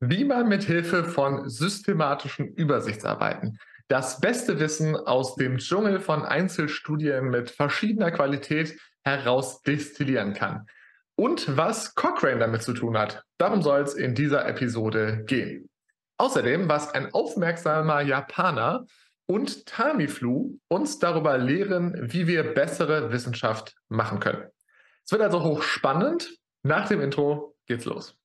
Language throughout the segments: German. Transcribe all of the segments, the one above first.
Wie man mit Hilfe von systematischen Übersichtsarbeiten das beste Wissen aus dem Dschungel von Einzelstudien mit verschiedener Qualität herausdestillieren kann. Und was Cochrane damit zu tun hat, darum soll es in dieser Episode gehen. Außerdem, was ein aufmerksamer Japaner und Tamiflu uns darüber lehren, wie wir bessere Wissenschaft machen können. Es wird also hochspannend. Nach dem Intro geht's los.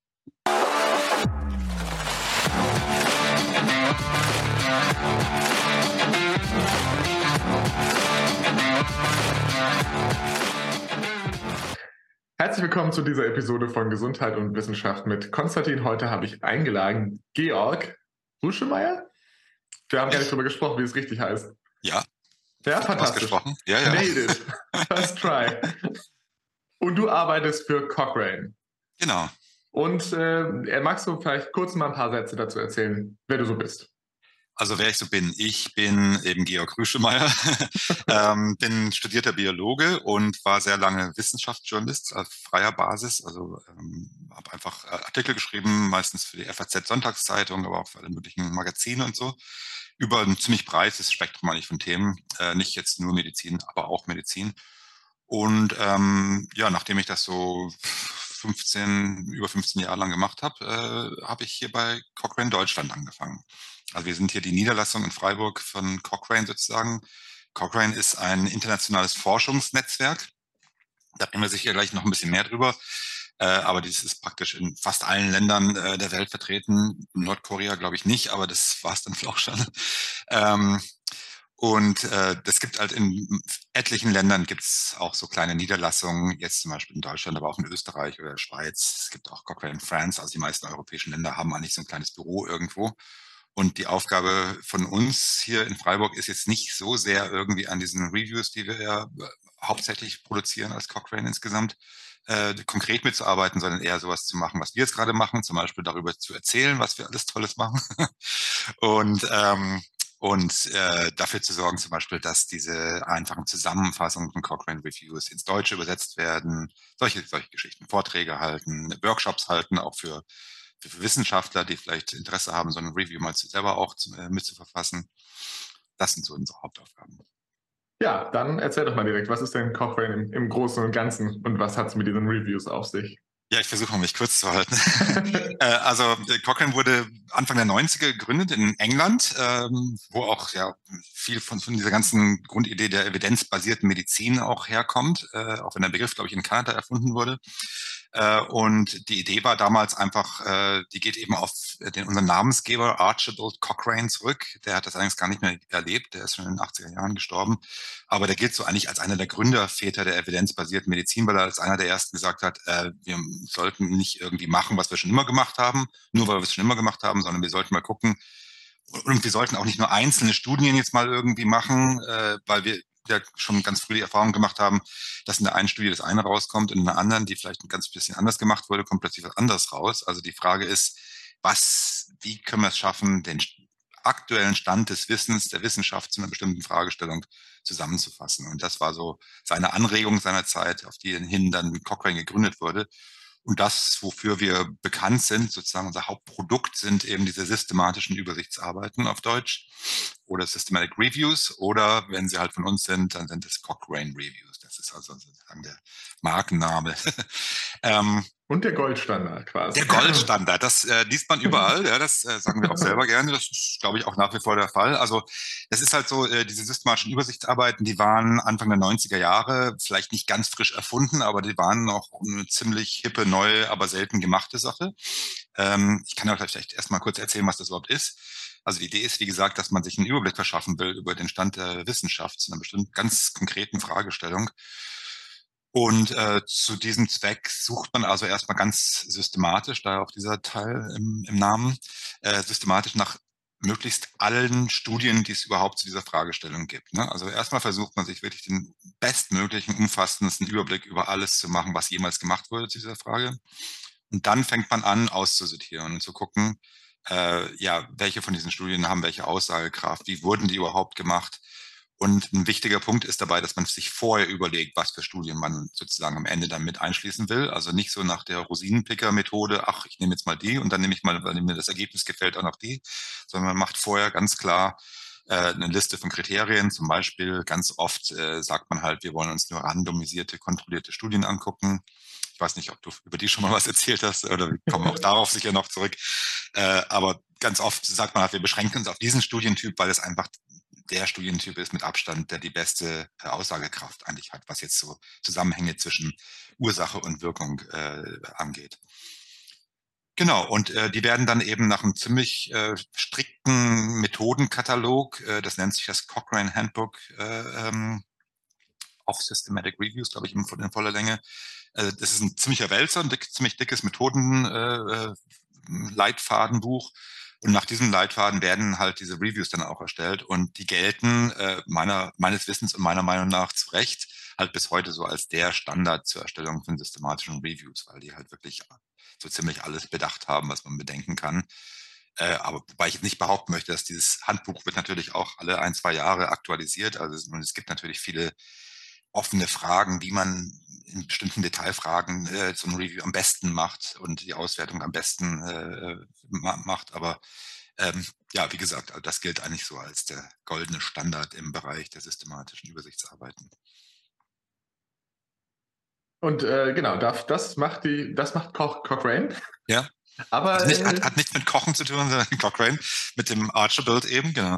Herzlich willkommen zu dieser Episode von Gesundheit und Wissenschaft mit Konstantin. Heute habe ich eingeladen Georg Ruschemeyer. Wir haben gar nicht darüber gesprochen, wie es richtig heißt. Ja. Ja, fantastisch. Ja. Made it. First try. Und du arbeitest für Cochrane. Genau. Und magst du vielleicht kurz mal ein paar Sätze dazu erzählen, wer du so bist? Also wer ich so bin. Ich bin eben Georg Rüschemeyer, bin studierter Biologe und war sehr lange Wissenschaftsjournalist auf freier Basis. Also habe einfach Artikel geschrieben, meistens für die FAZ Sonntagszeitung, aber auch für alle möglichen Magazine und so. Über ein ziemlich breites Spektrum eigentlich von Themen. Nicht jetzt nur Medizin, aber auch Medizin. Und nachdem ich das so über 15 Jahre lang gemacht habe, habe ich hier bei Cochrane Deutschland angefangen. Also wir sind hier die Niederlassung in Freiburg von Cochrane sozusagen. Cochrane ist ein internationales Forschungsnetzwerk. Da reden wir sicher gleich noch ein bisschen mehr drüber. Aber dies ist praktisch in fast allen Ländern der Welt vertreten. In Nordkorea glaube ich nicht, aber das war es dann auch schon. Und das gibt halt in etlichen Ländern gibt's auch so kleine Niederlassungen, jetzt zum Beispiel in Deutschland, aber auch in Österreich oder der Schweiz. Es gibt auch Cochrane in France, also die meisten europäischen Länder haben eigentlich so ein kleines Büro irgendwo. Und die Aufgabe von uns hier in Freiburg ist jetzt nicht so sehr irgendwie an diesen Reviews, die wir ja hauptsächlich produzieren als Cochrane insgesamt, konkret mitzuarbeiten, sondern eher sowas zu machen, was wir jetzt gerade machen, zum Beispiel darüber zu erzählen, was wir alles Tolles machen. Und dafür zu sorgen zum Beispiel, dass diese einfachen Zusammenfassungen von Cochrane Reviews ins Deutsche übersetzt werden, solche Geschichten, Vorträge halten, Workshops halten, auch für Wissenschaftler, die vielleicht Interesse haben, so ein Review mal selber auch mitzuverfassen. Das sind so unsere Hauptaufgaben. Ja, dann erzähl doch mal direkt, was ist denn Cochrane im Großen und Ganzen und was hat es mit diesen Reviews auf sich? Ja, ich versuche mal, mich kurz zu halten. Also Cochrane wurde Anfang der 90er gegründet in England, wo auch ja viel von dieser ganzen Grundidee der evidenzbasierten Medizin auch herkommt, auch wenn der Begriff, glaube ich, in Kanada erfunden wurde. Und die Idee war damals einfach, die geht eben auf unseren Namensgeber Archibald Cochrane zurück. Der hat das eigentlich gar nicht mehr erlebt, der ist schon in den 80er Jahren gestorben. Aber der gilt so eigentlich als einer der Gründerväter der evidenzbasierten Medizin, weil er als einer der ersten gesagt hat, wir sollten nicht irgendwie machen, was wir schon immer gemacht haben, nur weil wir es schon immer gemacht haben, sondern wir sollten mal gucken, und wir sollten auch nicht nur einzelne Studien jetzt mal irgendwie machen, weil wir ja schon ganz früh die Erfahrung gemacht haben, dass in der einen Studie das eine rauskommt und in der anderen, die vielleicht ein ganz bisschen anders gemacht wurde, kommt plötzlich was anderes raus. Also die Frage ist, wie können wir es schaffen, den aktuellen Stand des Wissens, der Wissenschaft zu einer bestimmten Fragestellung zusammenzufassen. Und das war so seine Anregung seiner Zeit, auf die hin dann Cochrane gegründet wurde. Und das, wofür wir bekannt sind, sozusagen unser Hauptprodukt, sind eben diese systematischen Übersichtsarbeiten auf Deutsch oder Systematic Reviews oder wenn sie halt von uns sind, dann sind es Cochrane Reviews. Das ist also sozusagen der Markenname. Und der Goldstandard quasi. Der Goldstandard, das liest man überall, ja, das sagen wir auch selber gerne, das ist, glaube ich, auch nach wie vor der Fall. Also es ist halt so, diese systematischen Übersichtsarbeiten, die waren Anfang der 90er Jahre vielleicht nicht ganz frisch erfunden, aber die waren noch eine ziemlich hippe, neue, aber selten gemachte Sache. Ich kann ja vielleicht erstmal kurz erzählen, was das überhaupt ist. Also die Idee ist, wie gesagt, dass man sich einen Überblick verschaffen will über den Stand der Wissenschaft zu einer bestimmten ganz konkreten Fragestellung. Und zu diesem Zweck sucht man also erstmal ganz systematisch, da auch dieser Teil im Namen, systematisch nach möglichst allen Studien, die es überhaupt zu dieser Fragestellung gibt. Ne? Also erstmal versucht man sich wirklich den bestmöglichen, umfassendsten Überblick über alles zu machen, was jemals gemacht wurde zu dieser Frage. Und dann fängt man an, auszusortieren und zu gucken, welche von diesen Studien haben welche Aussagekraft, wie wurden die überhaupt gemacht Und ein wichtiger Punkt ist dabei, dass man sich vorher überlegt, was für Studien man sozusagen am Ende dann mit einschließen will. Also nicht so nach der Rosinenpicker-Methode, ach, ich nehme jetzt mal die und dann nehme ich mal, weil mir das Ergebnis gefällt, auch noch die, sondern man macht vorher ganz klar eine Liste von Kriterien. Zum Beispiel ganz oft sagt man halt, wir wollen uns nur randomisierte, kontrollierte Studien angucken. Ich weiß nicht, ob du über die schon mal was erzählt hast, oder wir kommen auch darauf sicher noch zurück. Aber ganz oft sagt man halt, wir beschränken uns auf diesen Studientyp, weil es einfach der Studientyp ist mit Abstand, der die beste Aussagekraft eigentlich hat, was jetzt so Zusammenhänge zwischen Ursache und Wirkung angeht. Genau, und die werden dann eben nach einem ziemlich strikten Methodenkatalog, das nennt sich das Cochrane Handbook of Systematic Reviews, glaube ich, in voller Länge. Das ist ein ziemlicher Wälzer, ein ziemlich dickes Methodenleitfadenbuch. Und nach diesem Leitfaden werden halt diese Reviews dann auch erstellt und die gelten meines Wissens und meiner Meinung nach zu Recht halt bis heute so als der Standard zur Erstellung von systematischen Reviews, weil die halt wirklich so ziemlich alles bedacht haben, was man bedenken kann. Aber wobei ich jetzt nicht behaupten möchte, dass dieses Handbuch wird natürlich auch alle 1-2 Jahre aktualisiert. Also es gibt natürlich viele offene Fragen, wie man in bestimmten Detailfragen so ein Review am besten macht und die Auswertung am besten macht. Aber ja, wie gesagt, also das gilt eigentlich so als der goldene Standard im Bereich der systematischen Übersichtsarbeiten. Und genau, das macht Cochrane. Ja. Aber Also hat nichts mit Kochen zu tun, sondern Cochrane mit dem Archibald eben, genau.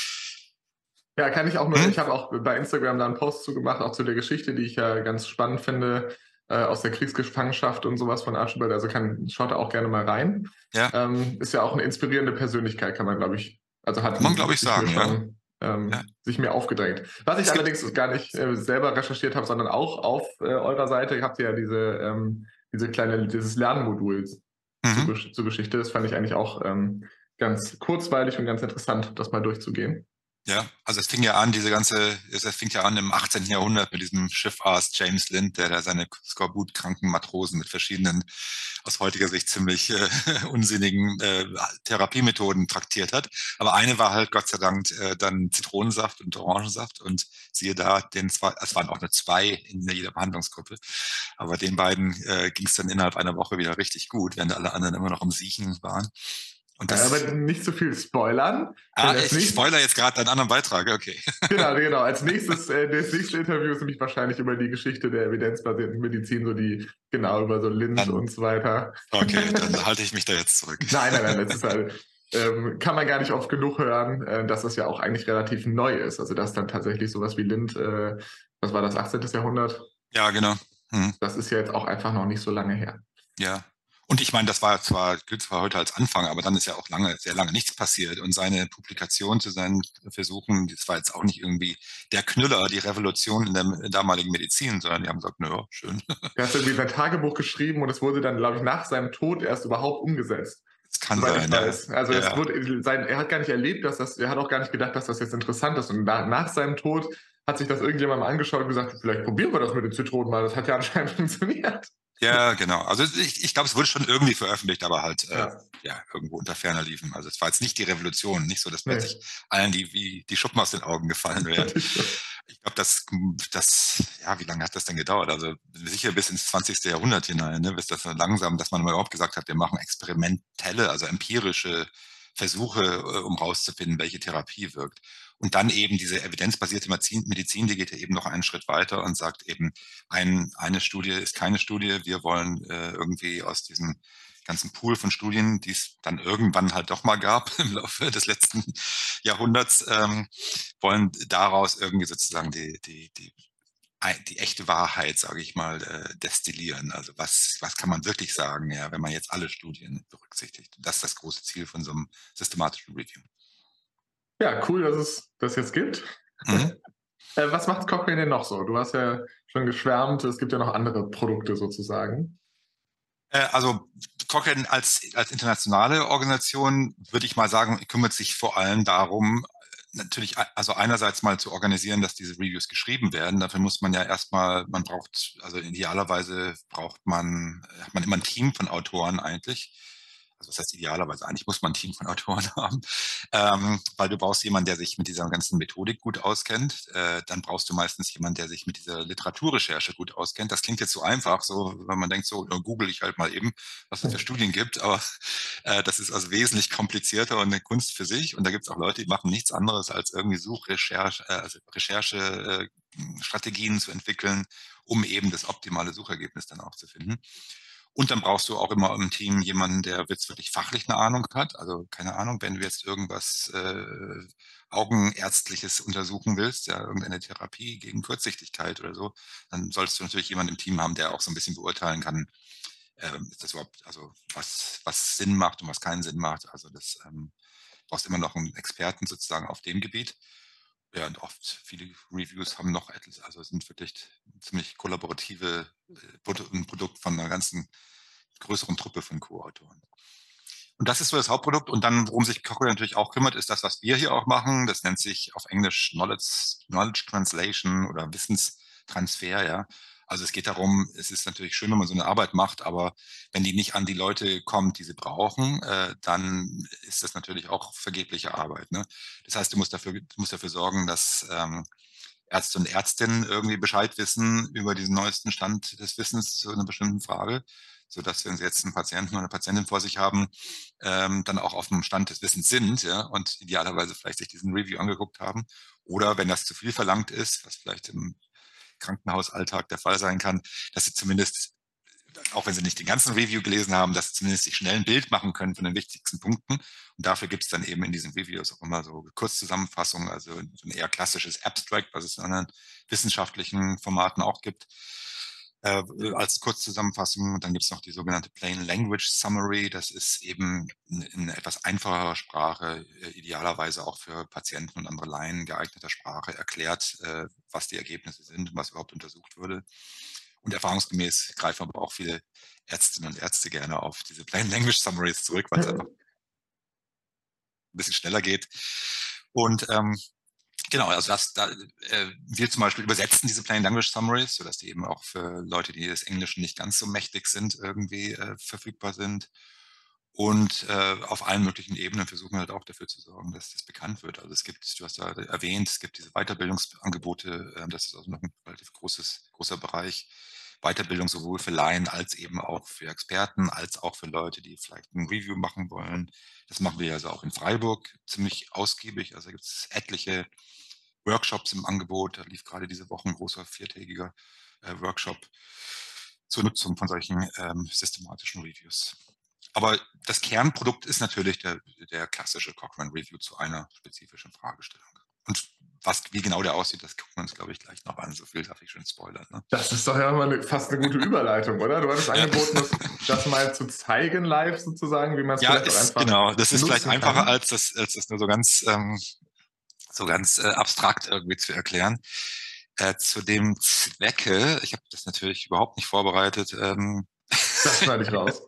Ja, kann ich auch nur, ich habe auch bei Instagram da einen Post zugemacht, auch zu der Geschichte, die ich ja ganz spannend finde, aus der Kriegsgefangenschaft und sowas von Archibald. Also schaut da auch gerne mal rein. Ja. Ist ja auch eine inspirierende Persönlichkeit, kann man, glaube ich, also hat man, glaube ich, sagen, schon sich mir aufgedrängt. Was ich allerdings gar nicht selber recherchiert habe, sondern auch auf eurer Seite habt ihr ja dieses Lernmodul zur Geschichte. Das fand ich eigentlich auch ganz kurzweilig und ganz interessant, das mal durchzugehen. Ja, also es fing ja an im 18. Jahrhundert mit diesem Schiffarzt James Lind, der da seine skorbutkranken Matrosen mit verschiedenen, aus heutiger Sicht ziemlich unsinnigen Therapiemethoden traktiert hat. Aber eine war halt Gott sei Dank dann Zitronensaft und Orangensaft und siehe da, es waren auch nur 2 in jeder Behandlungsgruppe. Aber den beiden ging es dann innerhalb einer Woche wieder richtig gut, während alle anderen immer noch am Siechen waren. Und aber nicht zu viel spoilern. Ich spoilere jetzt gerade einen anderen Beitrag, okay. Genau. Als nächstes, das nächste Interview ist nämlich wahrscheinlich über die Geschichte der evidenzbasierten Medizin, über so Lind und so weiter. Okay, dann halte ich mich da jetzt zurück. Nein, das ist halt, kann man gar nicht oft genug hören, dass das ja auch eigentlich relativ neu ist. Also dass dann tatsächlich sowas wie Lind, was war das, 18. Jahrhundert? Ja, genau. Das ist ja jetzt auch einfach noch nicht so lange her. Ja. Und ich meine, gilt zwar heute als Anfang, aber dann ist ja auch sehr lange nichts passiert. Und seine Publikation zu seinen Versuchen, das war jetzt auch nicht irgendwie der Knüller, die Revolution in der damaligen Medizin, sondern die haben gesagt, naja, schön. Er hat irgendwie sein Tagebuch geschrieben und es wurde dann, glaube ich, nach seinem Tod erst überhaupt umgesetzt. Das kann sein, ja. Also er hat gar nicht erlebt, er hat auch gar nicht gedacht, dass das jetzt interessant ist. Und nach seinem Tod hat sich das irgendjemand mal angeschaut und gesagt, vielleicht probieren wir das mit den Zitronen mal. Das hat ja anscheinend funktioniert. Ja, genau. Also ich glaube, es wurde schon irgendwie veröffentlicht, aber halt irgendwo unter ferner liefen. Also es war jetzt nicht die Revolution, nicht so, dass plötzlich allen die Schuppen aus den Augen gefallen wären. Ich glaube, wie lange hat das denn gedauert? Also sicher bis ins 20. Jahrhundert hinein, ne? Bis das dann langsam, dass man mal überhaupt gesagt hat, wir machen experimentelle, also empirische Versuche, um rauszufinden, welche Therapie wirkt. Und dann eben diese evidenzbasierte Medizin, die geht ja eben noch einen Schritt weiter und sagt eben, eine Studie ist keine Studie. Wir wollen irgendwie aus diesem ganzen Pool von Studien, die es dann irgendwann halt doch mal gab im Laufe des letzten Jahrhunderts, wollen daraus irgendwie sozusagen die echte Wahrheit, sage ich mal, destillieren. Also was kann man wirklich sagen, ja, wenn man jetzt alle Studien berücksichtigt? Das ist das große Ziel von so einem systematischen Review. Ja, cool, dass es das jetzt gibt. Was macht Cochrane denn noch so? Du hast ja schon geschwärmt, es gibt ja noch andere Produkte sozusagen. Also Cochrane als internationale Organisation, würde ich mal sagen, kümmert sich vor allem darum, natürlich, also einerseits mal zu organisieren, dass diese Reviews geschrieben werden. Dafür muss man ja erstmal, idealerweise hat man immer ein Team von Autoren eigentlich. Also das heißt idealerweise, eigentlich muss man ein Team von Autoren haben, weil du brauchst jemanden, der sich mit dieser ganzen Methodik gut auskennt. Dann brauchst du meistens jemanden, der sich mit dieser Literaturrecherche gut auskennt. Das klingt jetzt so einfach, so wenn man denkt, so google ich halt mal eben, was es für Studien gibt, aber das ist also wesentlich komplizierter und eine Kunst für sich. Und da gibt es auch Leute, die machen nichts anderes als irgendwie Recherchestrategien zu entwickeln, um eben das optimale Suchergebnis dann auch zu finden. Und dann brauchst du auch immer im Team jemanden, der jetzt wirklich fachlich eine Ahnung hat. Also keine Ahnung, wenn du jetzt irgendwas Augenärztliches untersuchen willst, ja, irgendeine Therapie gegen Kurzsichtigkeit oder so, dann solltest du natürlich jemanden im Team haben, der auch so ein bisschen beurteilen kann, ist das überhaupt, also was Sinn macht und was keinen Sinn macht. Also das brauchst immer noch einen Experten sozusagen auf dem Gebiet. Ja, und oft viele Reviews haben noch etwas, also sind wirklich ziemlich kollaborative ein Produkt von einer ganzen größeren Truppe von Co-Autoren. Und das ist so das Hauptprodukt. Und dann, worum sich Cochrane natürlich auch kümmert, ist das, was wir hier auch machen. Das nennt sich auf Englisch Knowledge Translation oder Wissenstransfer, ja. Also es geht darum, es ist natürlich schön, wenn man so eine Arbeit macht, aber wenn die nicht an die Leute kommt, die sie brauchen, dann ist das natürlich auch vergebliche Arbeit. Ne? Das heißt, du musst dafür sorgen, dass Ärzte und Ärztinnen irgendwie Bescheid wissen über diesen neuesten Stand des Wissens zu einer bestimmten Frage, sodass, wenn sie jetzt einen Patienten oder eine Patientin vor sich haben, dann auch auf dem Stand des Wissens sind, ja, und idealerweise vielleicht sich diesen Review angeguckt haben. Oder wenn das zu viel verlangt ist, was vielleicht im Krankenhausalltag der Fall sein kann, dass sie zumindest, auch wenn sie nicht den ganzen Review gelesen haben, dass sie zumindest sich schnell ein Bild machen können von den wichtigsten Punkten. Und dafür gibt es dann eben in diesen Reviews auch immer so Kurzzusammenfassungen, also so ein eher klassisches Abstract, was es in anderen wissenschaftlichen Formaten auch gibt, als Kurzzusammenfassung. Und dann gibt es noch die sogenannte Plain Language Summary. Das ist eben in etwas einfacherer Sprache, idealerweise auch für Patienten und andere Laien geeigneter Sprache erklärt, was die Ergebnisse sind und was überhaupt untersucht wurde. Und erfahrungsgemäß greifen aber auch viele Ärztinnen und Ärzte gerne auf diese Plain Language Summaries zurück, weil es einfach ein bisschen schneller geht. Und genau, also wir zum Beispiel übersetzen diese Plain Language Summaries, sodass die eben auch für Leute, die des Englischen nicht ganz so mächtig sind, irgendwie verfügbar sind. Und auf allen möglichen Ebenen versuchen wir halt auch dafür zu sorgen, dass das bekannt wird. Also es gibt, du hast ja erwähnt, es gibt diese Weiterbildungsangebote, das ist also noch ein relativ großer Bereich. Weiterbildung sowohl für Laien als eben auch für Experten, als auch für Leute, die vielleicht ein Review machen wollen. Das machen wir also auch in Freiburg ziemlich ausgiebig. Also gibt es etliche Workshops im Angebot. Da lief gerade diese Woche ein großer 4-tägiger Workshop zur Nutzung von solchen systematischen Reviews. Aber das Kernprodukt ist natürlich der klassische Cochrane Review zu einer spezifischen Fragestellung. Und wie genau der aussieht, das gucken wir uns, glaube ich, gleich noch an. So viel darf ich schon spoilern. Ne? Das ist doch ja mal fast eine gute Überleitung, oder? Du hattest angeboten, das mal zu zeigen live sozusagen, wie man es vielleicht auch einfach genau. Das ist vielleicht einfacher, kann. als das nur so ganz abstrakt irgendwie zu erklären. Zu dem Zwecke, ich habe das natürlich überhaupt nicht vorbereitet. Das schneide ich raus.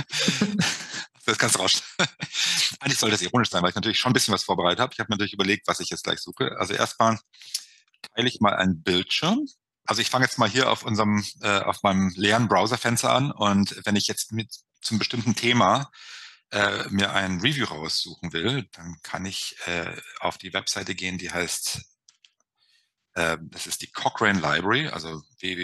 Das kannst du raus. Eigentlich soll das ironisch sein, weil ich natürlich schon ein bisschen was vorbereitet habe. Ich habe mir natürlich überlegt, was ich jetzt gleich suche. Also erstmal teile ich mal einen Bildschirm. Also ich fange jetzt mal hier auf meinem leeren Browserfenster an, und wenn ich jetzt zum bestimmten Thema mir ein Review raussuchen will, dann kann ich auf die Webseite gehen, die heißt, das ist die Cochrane Library, also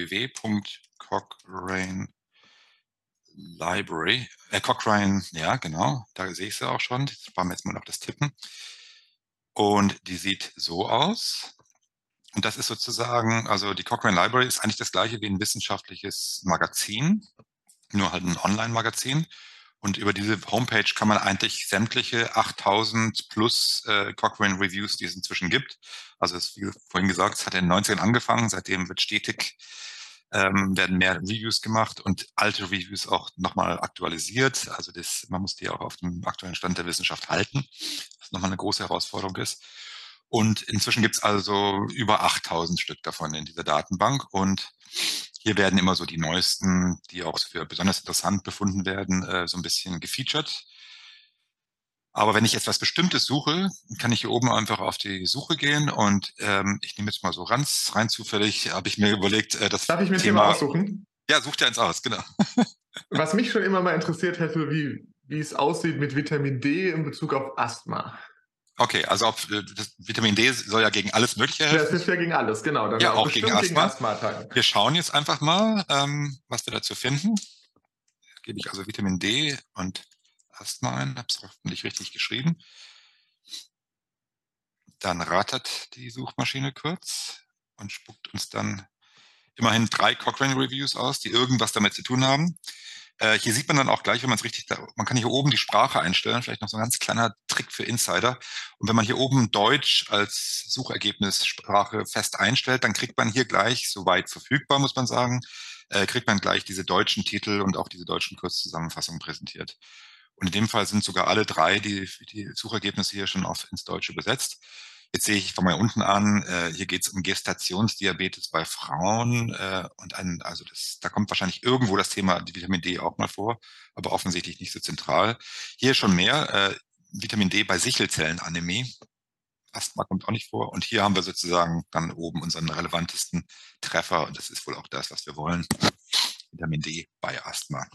Cochrane, ja genau, da sehe ich sie auch schon. Jetzt sparen wir jetzt mal noch das Tippen. Und die sieht so aus. Und das ist sozusagen, also die Cochrane Library ist eigentlich das gleiche wie ein wissenschaftliches Magazin, nur halt ein Online-Magazin. Und über diese Homepage kann man eigentlich sämtliche 8000 plus Cochrane Reviews, die es inzwischen gibt. Also es, wie vorhin gesagt, es hat in den 90ern angefangen, seitdem wird stetig werden mehr Reviews gemacht und alte Reviews auch nochmal aktualisiert. Also man muss die auch auf dem aktuellen Stand der Wissenschaft halten, was nochmal eine große Herausforderung ist. Und inzwischen gibt es also über 8000 Stück davon in dieser Datenbank. Und hier werden immer so die neuesten, die auch für besonders interessant befunden werden, so ein bisschen gefeatured. Aber wenn ich etwas Bestimmtes suche, kann ich hier oben einfach auf die Suche gehen, und ich nehme jetzt mal so rein zufällig, habe ich mir überlegt, das Darf ich mir ein Thema Thema. aussuchen? Ja, such dir eins aus, genau. Was mich schon immer mal interessiert hätte, wie es aussieht mit Vitamin D in Bezug auf Asthma. Okay, also das Vitamin D soll ja gegen alles Mögliche Ja, es helfen. hilft ja gegen alles, genau. Dann Ja, auch auch gegen bestimmt gegen Asthma. Asthma-Attacken. Wir schauen jetzt einfach mal, was wir dazu finden. Da gebe ich also Vitamin D und Asthma ein, habe es hoffentlich richtig geschrieben. Dann rattert die Suchmaschine kurz und spuckt uns dann immerhin 3 Cochrane-Reviews aus, die irgendwas damit zu tun haben. Hier sieht man dann auch gleich, wenn man es richtig, man kann hier oben die Sprache einstellen, vielleicht noch so ein ganz kleiner Trick für Insider. Und wenn man hier oben Deutsch als Suchergebnissprache fest einstellt, dann kriegt man hier gleich, soweit verfügbar, muss man sagen, kriegt man gleich diese deutschen Titel und auch diese deutschen Kurzzusammenfassungen präsentiert. Und in dem Fall sind sogar alle 3 die Suchergebnisse hier schon ins Deutsche übersetzt. Jetzt sehe ich von mal unten an, hier geht es um Gestationsdiabetes bei Frauen also da kommt wahrscheinlich irgendwo das Thema Vitamin D auch mal vor, aber offensichtlich nicht so zentral. Hier schon mehr, Vitamin D bei Sichelzellenanämie. Asthma kommt auch nicht vor. Und hier haben wir sozusagen dann oben unseren relevantesten Treffer und das ist wohl auch das, was wir wollen. Vitamin D bei Asthma.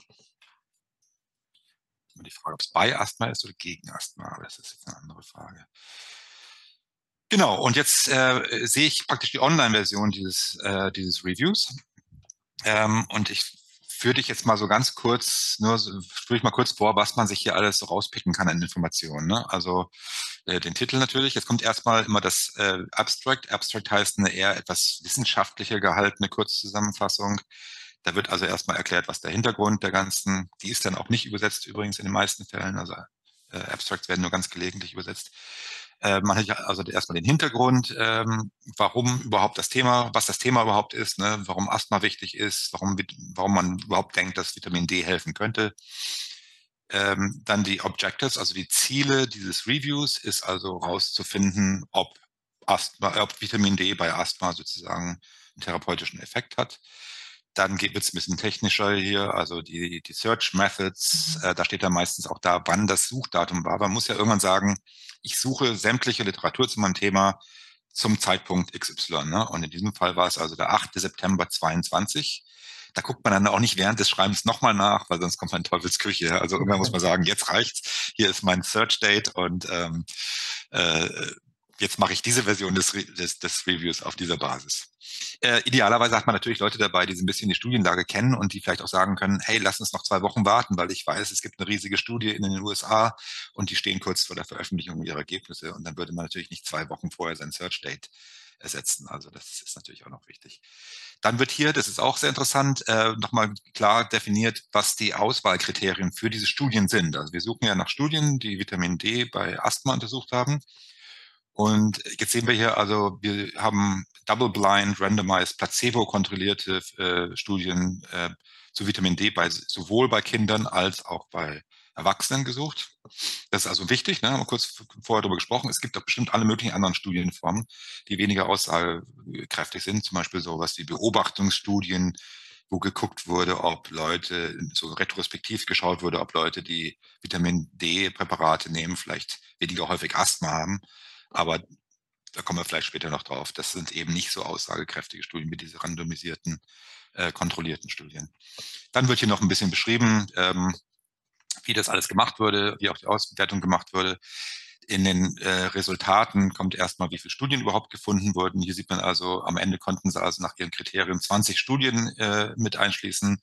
Die Frage, ob es bei Asthma ist oder gegen Asthma, aber das ist jetzt eine andere Frage. Genau, und jetzt sehe ich praktisch die Online-Version dieses Reviews. Und ich führe dich jetzt mal so ganz kurz, führe ich mal kurz vor, was man sich hier alles so rauspicken kann an Informationen. Ne? Also den Titel natürlich. Jetzt kommt erstmal immer das Abstract. Abstract heißt eine eher etwas wissenschaftlicher gehaltene Kurzzusammenfassung. Da wird also erstmal erklärt, was der Hintergrund der ganzen, die ist dann auch nicht übersetzt übrigens in den meisten Fällen, also Abstracts werden nur ganz gelegentlich übersetzt. Man hat also erstmal den Hintergrund, warum überhaupt was das Thema überhaupt ist, ne? Warum Asthma wichtig ist, warum man überhaupt denkt, dass Vitamin D helfen könnte. Dann die Objectives, also die Ziele dieses Reviews, ist also rauszufinden, ob Vitamin D bei Asthma sozusagen einen therapeutischen Effekt hat. Dann wird es ein bisschen technischer hier, also die Search Methods, da steht dann meistens auch da, wann das Suchdatum war. Man muss ja irgendwann sagen, ich suche sämtliche Literatur zu meinem Thema zum Zeitpunkt XY. Ne? Und in diesem Fall war es also der 8. September 22. Da guckt man dann auch nicht während des Schreibens nochmal nach, weil sonst kommt man in Teufelsküche. Also irgendwann muss man sagen, jetzt reicht's. Hier ist mein Search Date und jetzt mache ich diese Version des Reviews auf dieser Basis. Idealerweise hat man natürlich Leute dabei, die so ein bisschen die Studienlage kennen und die vielleicht auch sagen können, hey, lass uns noch 2 Wochen warten, weil ich weiß, es gibt eine riesige Studie in den USA und die stehen kurz vor der Veröffentlichung ihrer Ergebnisse und dann würde man natürlich nicht 2 Wochen vorher sein Search Date ersetzen. Also das ist natürlich auch noch wichtig. Dann wird hier, das ist auch sehr interessant, nochmal klar definiert, was die Auswahlkriterien für diese Studien sind. Also wir suchen ja nach Studien, die Vitamin D bei Asthma untersucht haben. Und jetzt sehen wir hier also, wir haben double-blind, randomized, placebo-kontrollierte Studien zu Vitamin D sowohl bei Kindern als auch bei Erwachsenen gesucht. Das ist also wichtig, ne? Haben wir kurz vorher darüber gesprochen. Es gibt auch bestimmt alle möglichen anderen Studienformen, die weniger aussagekräftig sind. Zum Beispiel sowas wie Beobachtungsstudien, wo geguckt wurde, ob Leute, so retrospektiv geschaut wurde, ob Leute, die Vitamin D-Präparate nehmen, vielleicht weniger häufig Asthma haben. Aber da kommen wir vielleicht später noch drauf. Das sind eben nicht so aussagekräftige Studien wie diese randomisierten, kontrollierten Studien. Dann wird hier noch ein bisschen beschrieben, wie das alles gemacht wurde, wie auch die Auswertung gemacht wurde. In den Resultaten kommt erstmal, wie viele Studien überhaupt gefunden wurden. Hier sieht man also, am Ende konnten sie also nach ihren Kriterien 20 Studien mit einschließen.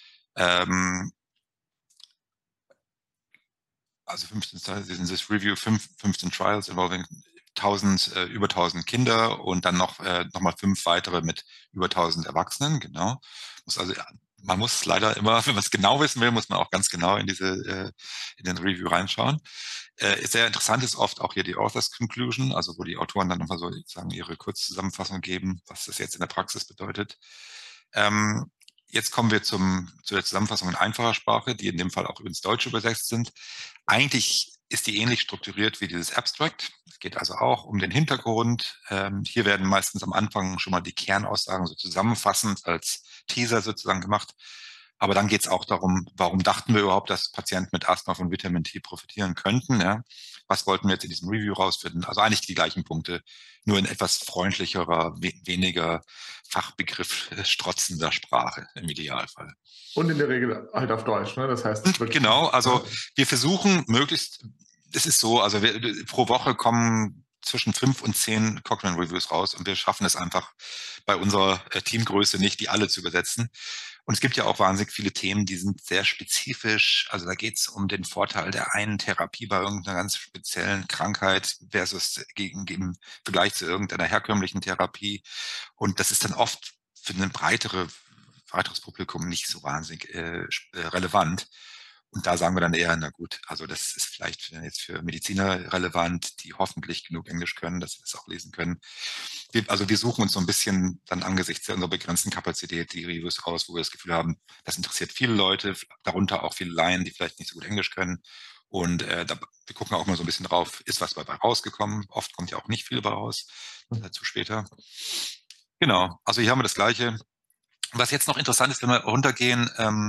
Also 15 in this review, 15 Trials involving über 1000 Kinder und dann noch mal 5 weitere mit über 1000 Erwachsenen, genau. Man muss leider immer, wenn man es genau wissen will, muss man auch ganz genau in den Review reinschauen. Sehr interessant ist oft auch hier die Author's Conclusion, also wo die Autoren dann nochmal so sozusagen ihre Kurzzusammenfassung geben, was das jetzt in der Praxis bedeutet. Jetzt kommen wir zu der Zusammenfassung in einfacher Sprache, die in dem Fall auch ins Deutsche übersetzt sind. Eigentlich ist die ähnlich strukturiert wie dieses Abstract. Es geht also auch um den Hintergrund. Hier werden meistens am Anfang schon mal die Kernaussagen so zusammenfassend als Teaser sozusagen gemacht. Aber dann geht es auch darum, warum dachten wir überhaupt, dass Patienten mit Asthma von Vitamin T profitieren könnten? Ja? Was wollten wir jetzt in diesem Review rausfinden? Also eigentlich die gleichen Punkte, nur in etwas freundlicherer, weniger Fachbegriff strotzender Sprache im Idealfall. Und in der Regel halt auf Deutsch, ne? Das heißt Und wirklich, genau, also ja. wir versuchen möglichst, es ist so, also pro Woche kommen zwischen 5 und 10 Cochrane Reviews raus und wir schaffen es einfach bei unserer Teamgröße nicht, die alle zu übersetzen. Und es gibt ja auch wahnsinnig viele Themen, die sind sehr spezifisch. Also da geht es um den Vorteil der einen Therapie bei irgendeiner ganz speziellen Krankheit versus im Vergleich zu irgendeiner herkömmlichen Therapie. Und das ist dann oft für eine breiteres Publikum nicht so wahnsinnig relevant. Und da sagen wir dann eher, na gut, also das ist vielleicht jetzt für Mediziner relevant, die hoffentlich genug Englisch können, dass sie das auch lesen können. Wir suchen uns so ein bisschen dann angesichts unserer begrenzten Kapazität die Reviews aus, wo wir das Gefühl haben, das interessiert viele Leute, darunter auch viele Laien, die vielleicht nicht so gut Englisch können. Und wir gucken auch mal so ein bisschen drauf, ist was dabei rausgekommen. Oft kommt ja auch nicht viel dabei raus, dazu später. Genau, also hier haben wir das Gleiche. Was jetzt noch interessant ist, wenn wir runtergehen,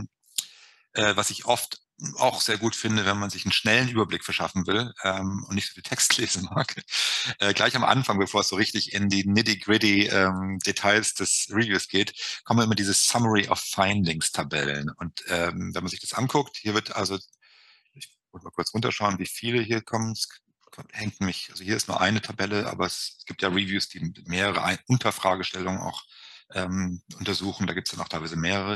was ich oft auch sehr gut finde, wenn man sich einen schnellen Überblick verschaffen will und nicht so viel Text lesen mag. Gleich am Anfang, bevor es so richtig in die nitty-gritty Details des Reviews geht, kommen immer diese Summary of Findings Tabellen. Und wenn man sich das anguckt, hier wird also, ich muss mal kurz runterschauen, wie viele hier kommen. Es hängt nämlich, also hier ist nur eine Tabelle, aber es gibt ja Reviews, die mehrere Unterfragestellungen auch untersuchen. Da gibt es dann auch teilweise mehrere.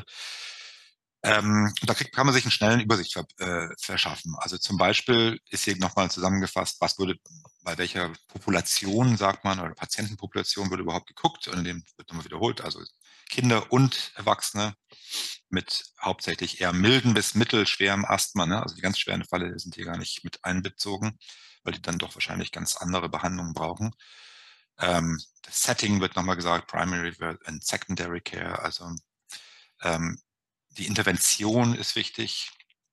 Kann man sich einen schnellen Übersicht verschaffen. Also zum Beispiel ist hier nochmal zusammengefasst, was würde bei welcher Population, sagt man, oder Patientenpopulation würde überhaupt geguckt. Und in dem wird nochmal wiederholt, also Kinder und Erwachsene mit hauptsächlich eher milden bis mittelschwerem Asthma. Ne? Also die ganz schweren Fälle sind hier gar nicht mit einbezogen, weil die dann doch wahrscheinlich ganz andere Behandlungen brauchen. Das Setting wird nochmal gesagt, Primary and Secondary Care, also die Intervention ist wichtig.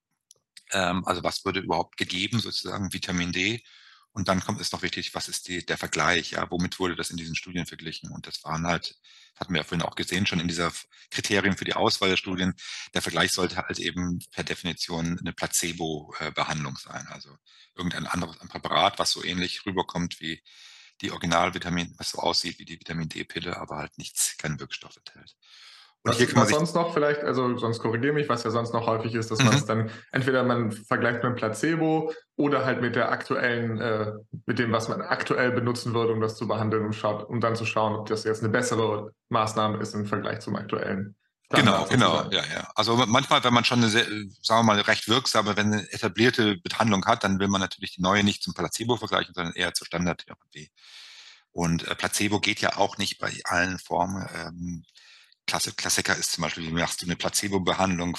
Also was würde überhaupt gegeben, sozusagen Vitamin D. Und dann ist noch wichtig, was ist der Vergleich, ja, womit wurde das in diesen Studien verglichen? Und das waren halt, hatten wir ja vorhin auch gesehen, schon in dieser Kriterien für die Auswahl der Studien, der Vergleich sollte halt eben per Definition eine Placebo-Behandlung sein. Also irgendein anderes ein Präparat, was so ähnlich rüberkommt wie die Originalvitamin, was so aussieht wie die Vitamin D-Pille, aber halt keinen Wirkstoff enthält. Und hier kann man Was sich, sonst noch vielleicht, also sonst korrigiere mich, was ja sonst noch häufig ist, dass man es dann entweder man vergleicht mit dem Placebo oder halt mit der aktuellen, mit dem, was man aktuell benutzen würde, um das zu behandeln, um dann zu schauen, ob das jetzt eine bessere Maßnahme ist im Vergleich zum aktuellen Genau, Standard genau, sozusagen. ja, ja. Also manchmal, wenn man schon eine sehr, sagen wir mal, recht wirksame, wenn eine etablierte Behandlung hat, dann will man natürlich die neue nicht zum Placebo vergleichen, sondern eher zur Standardtherapie. Und Placebo geht ja auch nicht bei allen Formen. Klassiker ist zum Beispiel, wie machst du eine Placebo-Behandlung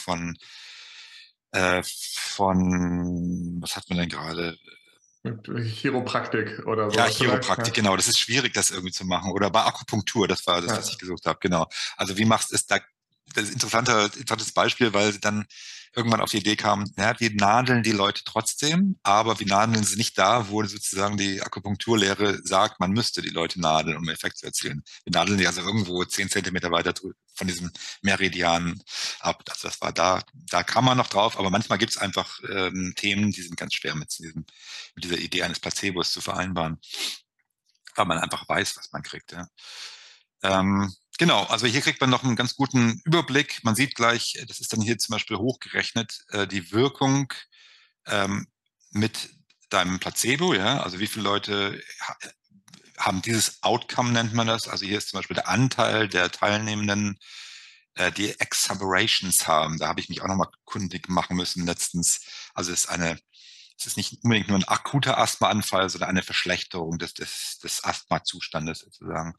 was hat man denn gerade? Mit Chiropraktik oder Ja, sowas vielleicht. Chiropraktik, Ja. genau. Das ist schwierig, das irgendwie zu machen. Oder bei Akupunktur, das war das, was ich Ja. gesucht habe, genau. Also wie machst du es da? Das ist ein interessantes Beispiel, weil sie dann irgendwann auf die Idee kamen, ja, wir nadeln die Leute trotzdem, aber wir nadeln sie nicht da, wo sozusagen die Akupunkturlehre sagt, man müsste die Leute nadeln, um einen Effekt zu erzielen. Wir nadeln die also irgendwo 10 Zentimeter weiter von diesem Meridian ab. Also das war da kam man noch drauf, aber manchmal gibt es einfach Themen, die sind ganz schwer mit dieser Idee eines Placebos zu vereinbaren, weil man einfach weiß, was man kriegt. Ja. Genau, also hier kriegt man noch einen ganz guten Überblick. Man sieht gleich, das ist dann hier zum Beispiel hochgerechnet, die Wirkung ähm, mit deinem Placebo, ja, also wie viele Leute haben dieses Outcome, nennt man das. Also hier ist zum Beispiel der Anteil der Teilnehmenden, die Exacerbations haben. Da habe ich mich auch nochmal kundig machen müssen letztens. Also es ist nicht unbedingt nur ein akuter Asthmaanfall, sondern eine Verschlechterung des Asthmazustandes sozusagen.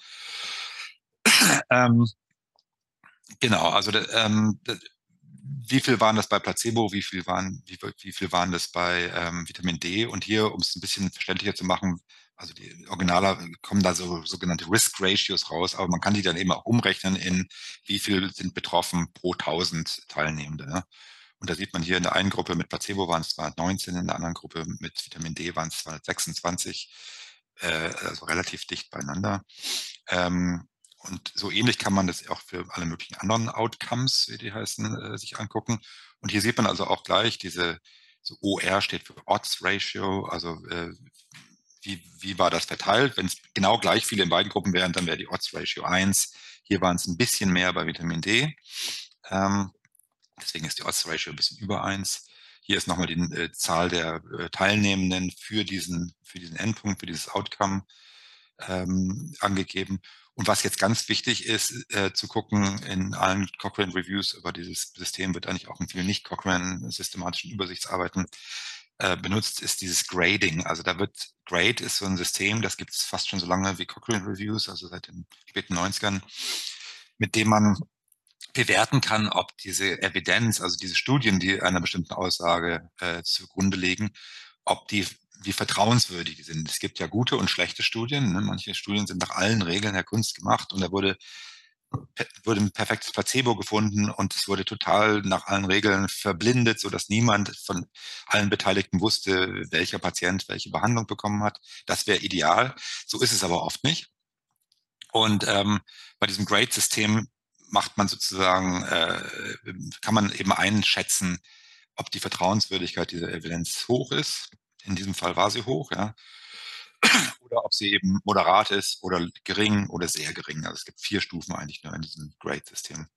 Ähm, genau, also wie viel waren das bei Placebo, wie viel waren das bei Vitamin D? Und hier, um es ein bisschen verständlicher zu machen, also die Originaler kommen da so sogenannte Risk Ratios raus, aber man kann die dann eben auch umrechnen in wie viel sind betroffen pro 1000 Teilnehmende. Ne? Und da sieht man hier in der einen Gruppe mit Placebo waren es 219, in der anderen Gruppe mit Vitamin D waren es 226, also relativ dicht beieinander. Und so ähnlich kann man das auch für alle möglichen anderen Outcomes, wie die heißen, sich angucken. Und hier sieht man also auch gleich so OR steht für Odds Ratio, also wie war das verteilt? Wenn es genau gleich viele in beiden Gruppen wären, dann wäre die Odds Ratio 1. Hier waren es ein bisschen mehr bei Vitamin D. Deswegen ist die Odds Ratio ein bisschen über 1. Hier ist nochmal die Zahl der Teilnehmenden für diesen Endpunkt, für dieses Outcome angegeben. Und was jetzt ganz wichtig ist, zu gucken, in allen Cochrane Reviews über dieses System wird eigentlich auch in vielen nicht-Cochrane systematischen Übersichtsarbeiten benutzt, ist dieses Grading. Also Grade ist so ein System, das gibt es fast schon so lange wie Cochrane Reviews, also seit den späten 90ern, mit dem man bewerten kann, ob diese Evidenz, also diese Studien, die einer bestimmten Aussage zugrunde legen, wie vertrauenswürdig die sind. Es gibt ja gute und schlechte Studien. Ne? Manche Studien sind nach allen Regeln der Kunst gemacht und da wurde ein perfektes Placebo gefunden und es wurde total nach allen Regeln verblindet, sodass niemand von allen Beteiligten wusste, welcher Patient welche Behandlung bekommen hat. Das wäre ideal. So ist es aber oft nicht. Und bei diesem Grade-System macht man sozusagen, kann man eben einschätzen, ob die Vertrauenswürdigkeit dieser Evidenz hoch ist. In diesem Fall war sie hoch, ja. Oder ob sie eben moderat ist oder gering oder sehr gering. Also es gibt 4 Stufen eigentlich nur in diesem Grade-System.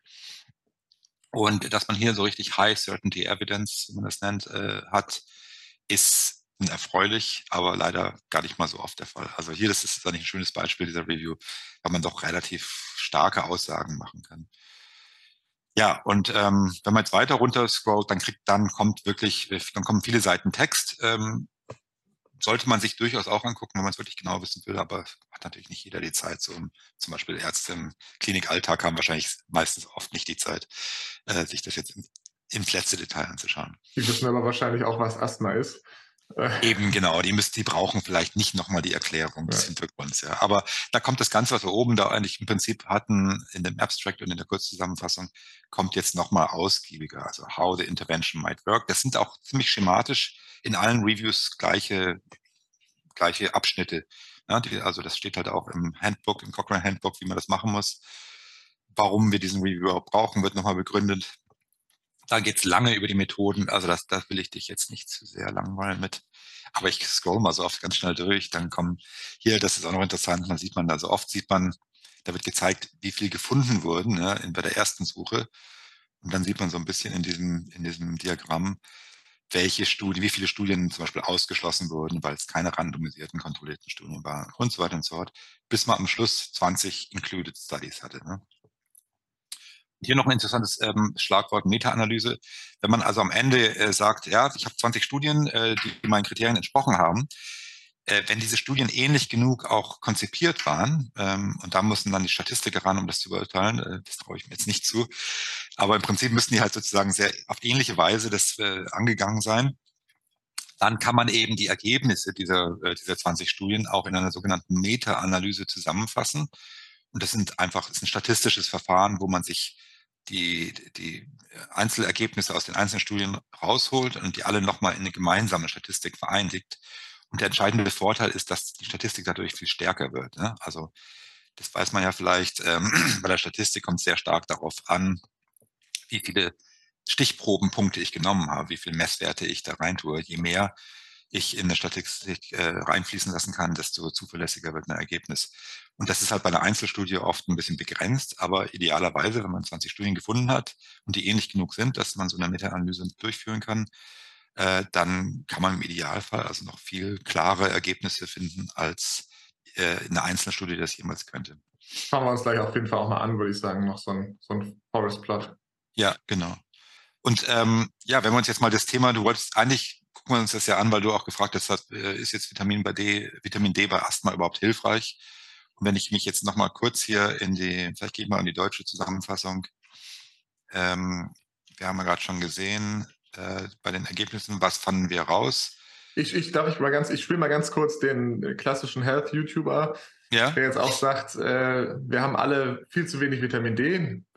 Und dass man hier so richtig High Certainty Evidence, wie man das nennt, hat, ist erfreulich, aber leider gar nicht mal so oft der Fall. Also hier, das ist eigentlich ein schönes Beispiel dieser Review, weil man doch relativ starke Aussagen machen kann. Ja, und wenn man jetzt weiter runter scrollt, dann kommen viele Seiten Text. Sollte man sich durchaus auch angucken, wenn man es wirklich genau wissen will, aber hat natürlich nicht jeder die Zeit. So zum Beispiel Ärzte im Klinikalltag haben wahrscheinlich meistens oft nicht die Zeit, sich das jetzt ins letzte Detail anzuschauen. Die wissen aber wahrscheinlich auch, was Asthma ist. Eben genau, die brauchen vielleicht nicht nochmal die Erklärung des Hintergrunds, ja. Aber da kommt das Ganze, was wir oben da eigentlich im Prinzip hatten, in dem Abstract und in der Kurzzusammenfassung, kommt jetzt nochmal ausgiebiger. Also how the intervention might work. Das sind auch ziemlich schematisch in allen Reviews gleiche Abschnitte. Ja, also das steht halt auch im Handbook, im Cochrane Handbook, wie man das machen muss. Warum wir diesen Review überhaupt brauchen, wird nochmal begründet. Da geht es lange über die Methoden, also das will ich dich jetzt nicht zu sehr langweilen mit. Aber ich scroll mal so oft ganz schnell durch, dann kommen hier, das ist auch noch interessant, da wird gezeigt, wie viel gefunden wurden, ne, bei der ersten Suche. Und dann sieht man so ein bisschen in diesem Diagramm, wie viele Studien zum Beispiel ausgeschlossen wurden, weil es keine randomisierten, kontrollierten Studien waren und so weiter und so fort, bis man am Schluss 20 Included Studies hatte. Ne? Hier noch ein interessantes Schlagwort Meta-Analyse. Wenn man also am Ende sagt, ja, ich habe 20 Studien, die meinen Kriterien entsprochen haben, wenn diese Studien ähnlich genug auch konzipiert waren, und da müssen dann die Statistiker ran, um das zu beurteilen, das traue ich mir jetzt nicht zu, aber im Prinzip müssen die halt sozusagen sehr auf ähnliche Weise das angegangen sein, dann kann man eben die Ergebnisse dieser 20 Studien auch in einer sogenannten Meta-Analyse zusammenfassen. Und das ist ein statistisches Verfahren, wo man sich die Einzelergebnisse aus den einzelnen Studien rausholt und die alle nochmal in eine gemeinsame Statistik vereinigt. Und der entscheidende Vorteil ist, dass die Statistik dadurch viel stärker wird. Ne? Also das weiß man ja vielleicht, bei der Statistik kommt es sehr stark darauf an, wie viele Stichprobenpunkte ich genommen habe, wie viele Messwerte ich da rein tue. Je mehr ich in eine Statistik reinfließen lassen kann, desto zuverlässiger wird ein Ergebnis. Und das ist halt bei einer Einzelstudie oft ein bisschen begrenzt, aber idealerweise, wenn man 20 Studien gefunden hat und die ähnlich genug sind, dass man so eine Meta-Analyse durchführen kann, dann kann man im Idealfall also noch viel klare Ergebnisse finden, als eine einzelne Studie das jemals könnte. Schauen wir uns gleich auf jeden Fall auch mal an, würde ich sagen, noch so ein Forest-Plot. Ja, genau. Und ja, wenn wir uns jetzt mal das Thema, gucken wir uns das ja an, weil du auch gefragt hast, ist jetzt Vitamin D bei Asthma überhaupt hilfreich? Und wenn ich mich jetzt nochmal kurz hier vielleicht gehe ich mal in die deutsche Zusammenfassung. Wir haben ja gerade schon gesehen, bei den Ergebnissen, was fanden wir raus? Ich spiele mal ganz kurz den klassischen Health-YouTuber, Ja? der jetzt auch sagt, wir haben alle viel zu wenig Vitamin D, was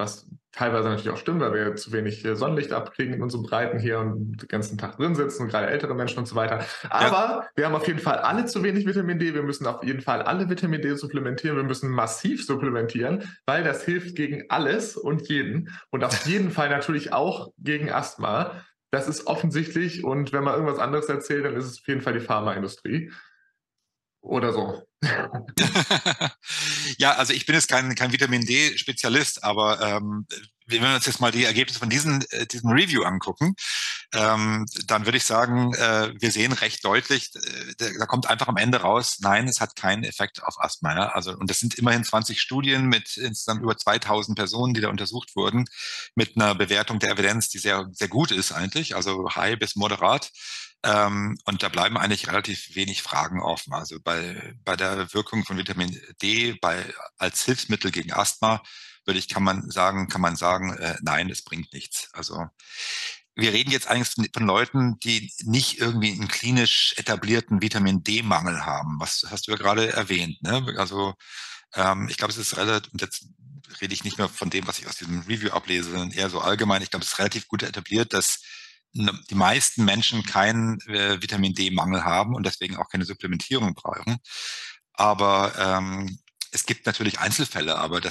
teilweise natürlich auch stimmt, weil wir zu wenig Sonnenlicht abkriegen in unseren Breiten hier und den ganzen Tag drin sitzen, gerade ältere Menschen und so weiter. Ja. Aber wir haben auf jeden Fall alle zu wenig Vitamin D. Wir müssen auf jeden Fall alle Vitamin D supplementieren. Wir müssen massiv supplementieren, weil das hilft gegen alles und jeden. Und auf jeden Fall natürlich auch gegen Asthma. Das ist offensichtlich. Und wenn man irgendwas anderes erzählt, dann ist es auf jeden Fall die Pharmaindustrie. Oder so. Ja, also ich bin jetzt kein Vitamin D-Spezialist, aber wenn wir uns jetzt mal die Ergebnisse von diesem Review angucken, dann würde ich sagen, wir sehen recht deutlich, da kommt einfach am Ende raus, nein, es hat keinen Effekt auf Asthma. Ja? Also, und das sind immerhin 20 Studien mit insgesamt über 2000 Personen, die da untersucht wurden, mit einer Bewertung der Evidenz, die sehr, sehr gut ist eigentlich, also high bis moderat. Und da bleiben eigentlich relativ wenig Fragen offen. Also bei der Wirkung von Vitamin D als Hilfsmittel gegen Asthma kann man sagen, nein, es bringt nichts. Also wir reden jetzt eigentlich von Leuten, die nicht irgendwie einen klinisch etablierten Vitamin D-Mangel haben. Was hast du ja gerade erwähnt, ne? Also ich glaube, es ist relativ, und jetzt rede ich nicht mehr von dem, was ich aus diesem Review ablese, sondern eher so allgemein. Ich glaube, es ist relativ gut etabliert, dass die meisten Menschen keinen Vitamin D-Mangel haben und deswegen auch keine Supplementierung brauchen. Aber es gibt natürlich Einzelfälle, aber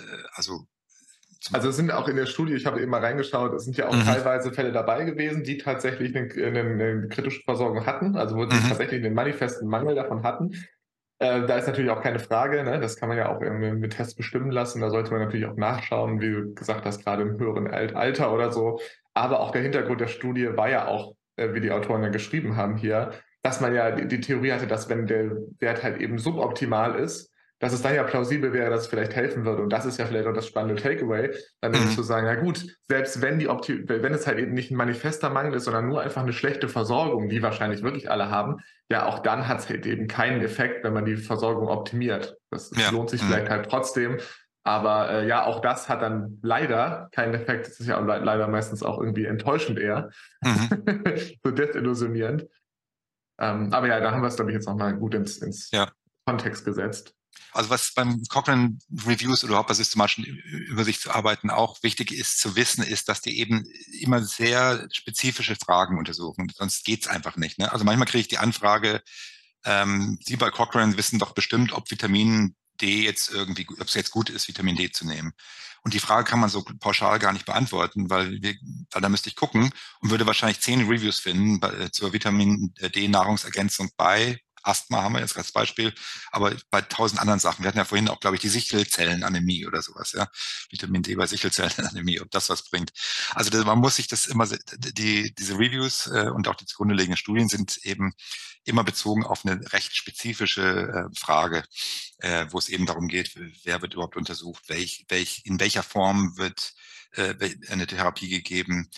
also es sind auch in der Studie, ich habe eben mal reingeschaut, es sind ja auch teilweise Fälle dabei gewesen, die tatsächlich eine kritische Versorgung hatten, also wo die tatsächlich einen manifesten Mangel davon hatten. Da ist natürlich auch keine Frage, ne? Das kann man ja auch mit Tests bestimmen lassen. Da sollte man natürlich auch nachschauen, wie du gesagt hast, gerade im höheren Alter oder so. Aber auch der Hintergrund der Studie war ja auch, wie die Autoren ja geschrieben haben hier, dass man ja die Theorie hatte, dass wenn der Wert halt eben suboptimal ist, dass es dann ja plausibel wäre, dass es vielleicht helfen würde. Und das ist ja vielleicht auch das spannende Takeaway, dann nämlich zu sagen, na gut, selbst wenn wenn es halt eben nicht ein manifester Mangel ist, sondern nur einfach eine schlechte Versorgung, die wahrscheinlich wirklich alle haben, ja, auch dann hat es halt eben keinen Effekt, wenn man die Versorgung optimiert. Das lohnt sich vielleicht halt trotzdem. Aber ja, auch das hat dann leider keinen Effekt. Das ist ja leider meistens auch irgendwie enttäuschend eher. So desillusionierend. Aber ja, da haben wir es, glaube ich, jetzt nochmal gut ins Kontext gesetzt. Also was beim Cochrane Reviews oder überhaupt bei systematischen Übersichtsarbeiten auch wichtig ist zu wissen, ist, dass die eben immer sehr spezifische Fragen untersuchen. Sonst geht's einfach nicht. Ne? Also manchmal kriege ich die Anfrage, Sie bei Cochrane wissen doch bestimmt, ob Vitamin D jetzt irgendwie, ob es jetzt gut ist, Vitamin D zu nehmen. Und die Frage kann man so pauschal gar nicht beantworten, weil da müsste ich gucken und würde wahrscheinlich 10 Reviews finden zur Vitamin D Nahrungsergänzung bei Asthma haben wir jetzt als Beispiel, aber bei 1000 anderen Sachen. Wir hatten ja vorhin auch, glaube ich, die Sichelzellenanämie oder sowas, ja. Vitamin D bei Sichelzellenanämie, ob das was bringt. Also man muss sich das immer, diese Reviews und auch die zugrunde liegenden Studien sind eben immer bezogen auf eine recht spezifische Frage, wo es eben darum geht, wer wird überhaupt untersucht, in welcher Form wird eine Therapie gegeben.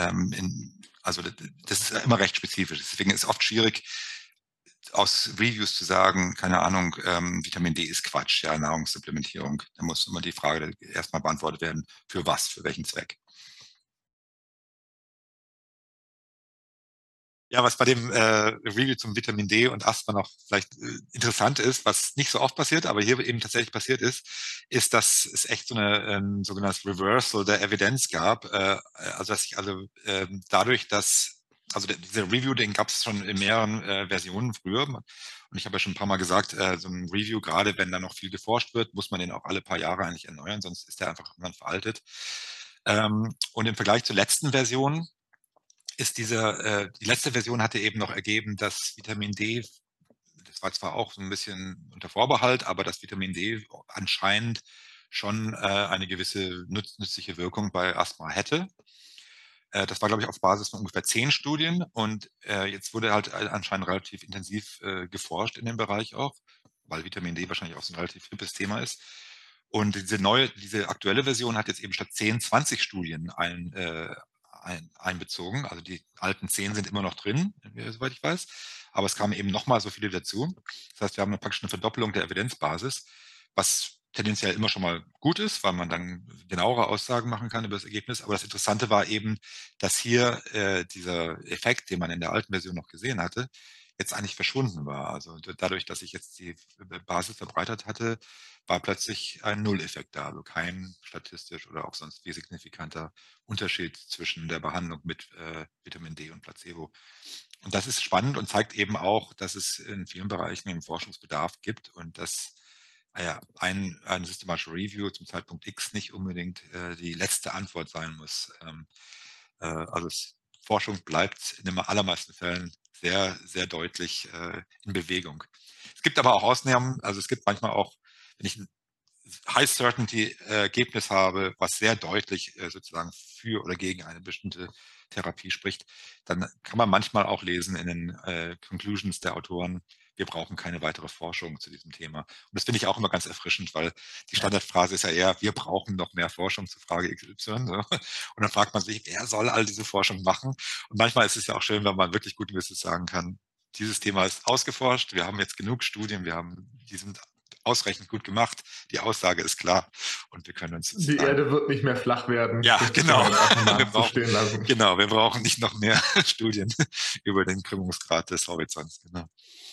Also das ist immer recht spezifisch. Deswegen ist es oft schwierig, aus Reviews zu sagen, keine Ahnung, Vitamin D ist Quatsch, ja, Nahrungssupplementierung. Da muss immer die Frage erstmal beantwortet werden, für was, für welchen Zweck. Ja, was bei dem Review zum Vitamin D und Asthma noch vielleicht interessant ist, was nicht so oft passiert, aber hier eben tatsächlich passiert ist, dass es echt so eine sogenanntes Reversal der Evidenz gab. Dadurch, dass dieser Review, den gab es schon in mehreren Versionen früher. Und ich habe ja schon ein paar Mal gesagt, so ein Review, gerade wenn da noch viel geforscht wird, muss man den auch alle paar Jahre eigentlich erneuern, sonst ist der einfach irgendwann veraltet. Und im Vergleich zur letzten Version ist die letzte Version hatte eben noch ergeben, dass Vitamin D, das war zwar auch so ein bisschen unter Vorbehalt, aber dass Vitamin D anscheinend schon eine gewisse nützliche Wirkung bei Asthma hätte. Das war, glaube ich, auf Basis von ungefähr 10 Studien und jetzt wurde halt anscheinend relativ intensiv geforscht in dem Bereich auch, weil Vitamin D wahrscheinlich auch so ein relativ hippes Thema ist. Und diese aktuelle Version hat jetzt eben statt 10, 20 Studien einbezogen. Also die alten 10 sind immer noch drin, soweit ich weiß. Aber es kamen eben nochmal so viele dazu. Das heißt, wir haben praktisch eine Verdoppelung der Evidenzbasis, was tendenziell immer schon mal gut ist, weil man dann genauere Aussagen machen kann über das Ergebnis. Aber das Interessante war eben, dass hier dieser Effekt, den man in der alten Version noch gesehen hatte, jetzt eigentlich verschwunden war. Also dadurch, dass ich jetzt die Basis verbreitert hatte, war plötzlich ein Nulleffekt da, also kein statistisch oder auch sonst wie signifikanter Unterschied zwischen der Behandlung mit Vitamin D und Placebo. Und das ist spannend und zeigt eben auch, dass es in vielen Bereichen einen Forschungsbedarf gibt und dass ein systematischer Review zum Zeitpunkt X nicht unbedingt die letzte Antwort sein muss. Also Forschung bleibt in den allermeisten Fällen sehr, sehr deutlich in Bewegung. Es gibt aber auch Ausnahmen, also es gibt manchmal auch, wenn ich ein High-Certainty-Ergebnis habe, was sehr deutlich sozusagen für oder gegen eine bestimmte Therapie spricht, dann kann man manchmal auch lesen in den Conclusions der Autoren, wir brauchen keine weitere Forschung zu diesem Thema. Und das finde ich auch immer ganz erfrischend, weil die Standardphrase ist ja eher, wir brauchen noch mehr Forschung zur Frage XY. So. Und dann fragt man sich, wer soll all diese Forschung machen? Und manchmal ist es ja auch schön, wenn man wirklich guten Wissens sagen kann, dieses Thema ist ausgeforscht, wir haben jetzt genug Studien, die sind ausreichend gut gemacht, die Aussage ist klar und wir können uns Die sozusagen... Erde wird nicht mehr flach werden. Ja, Das kann genau. man jetzt einfach Wir mal so brauchen, stehen lassen. genau, wir brauchen nicht noch mehr Studien über den Krümmungsgrad des Horizonts. Genau.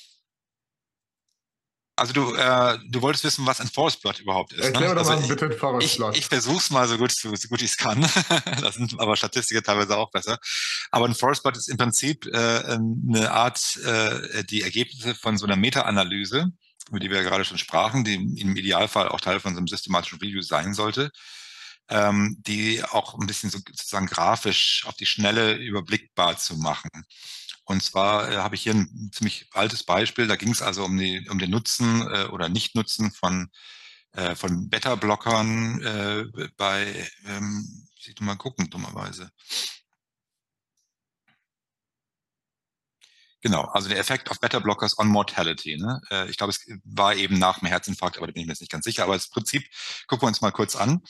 Also du wolltest wissen, was ein Forest Plot überhaupt ist, Erklär ne? mir doch Also mal bitte den Forest ich Plot. versuche es mal so gut ich es kann. Das sind aber Statistiker teilweise auch besser. Aber ein Forest Plot ist im Prinzip eine Art, die Ergebnisse von so einer Meta-Analyse, über die wir ja gerade schon sprachen, die im Idealfall auch Teil von so einem systematischen Review sein sollte, die auch ein bisschen sozusagen grafisch auf die Schnelle überblickbar zu machen. Und zwar habe ich hier ein ziemlich altes Beispiel. Da ging es also um den Nutzen oder Nicht-Nutzen von Beta-Blockern sieht mal gucken, dummerweise. Genau, also der Effekt auf Beta-Blockers on Mortality. Ne? Ich glaube, es war eben nach dem Herzinfarkt, aber da bin ich mir jetzt nicht ganz sicher. Aber das Prinzip gucken wir uns mal kurz an.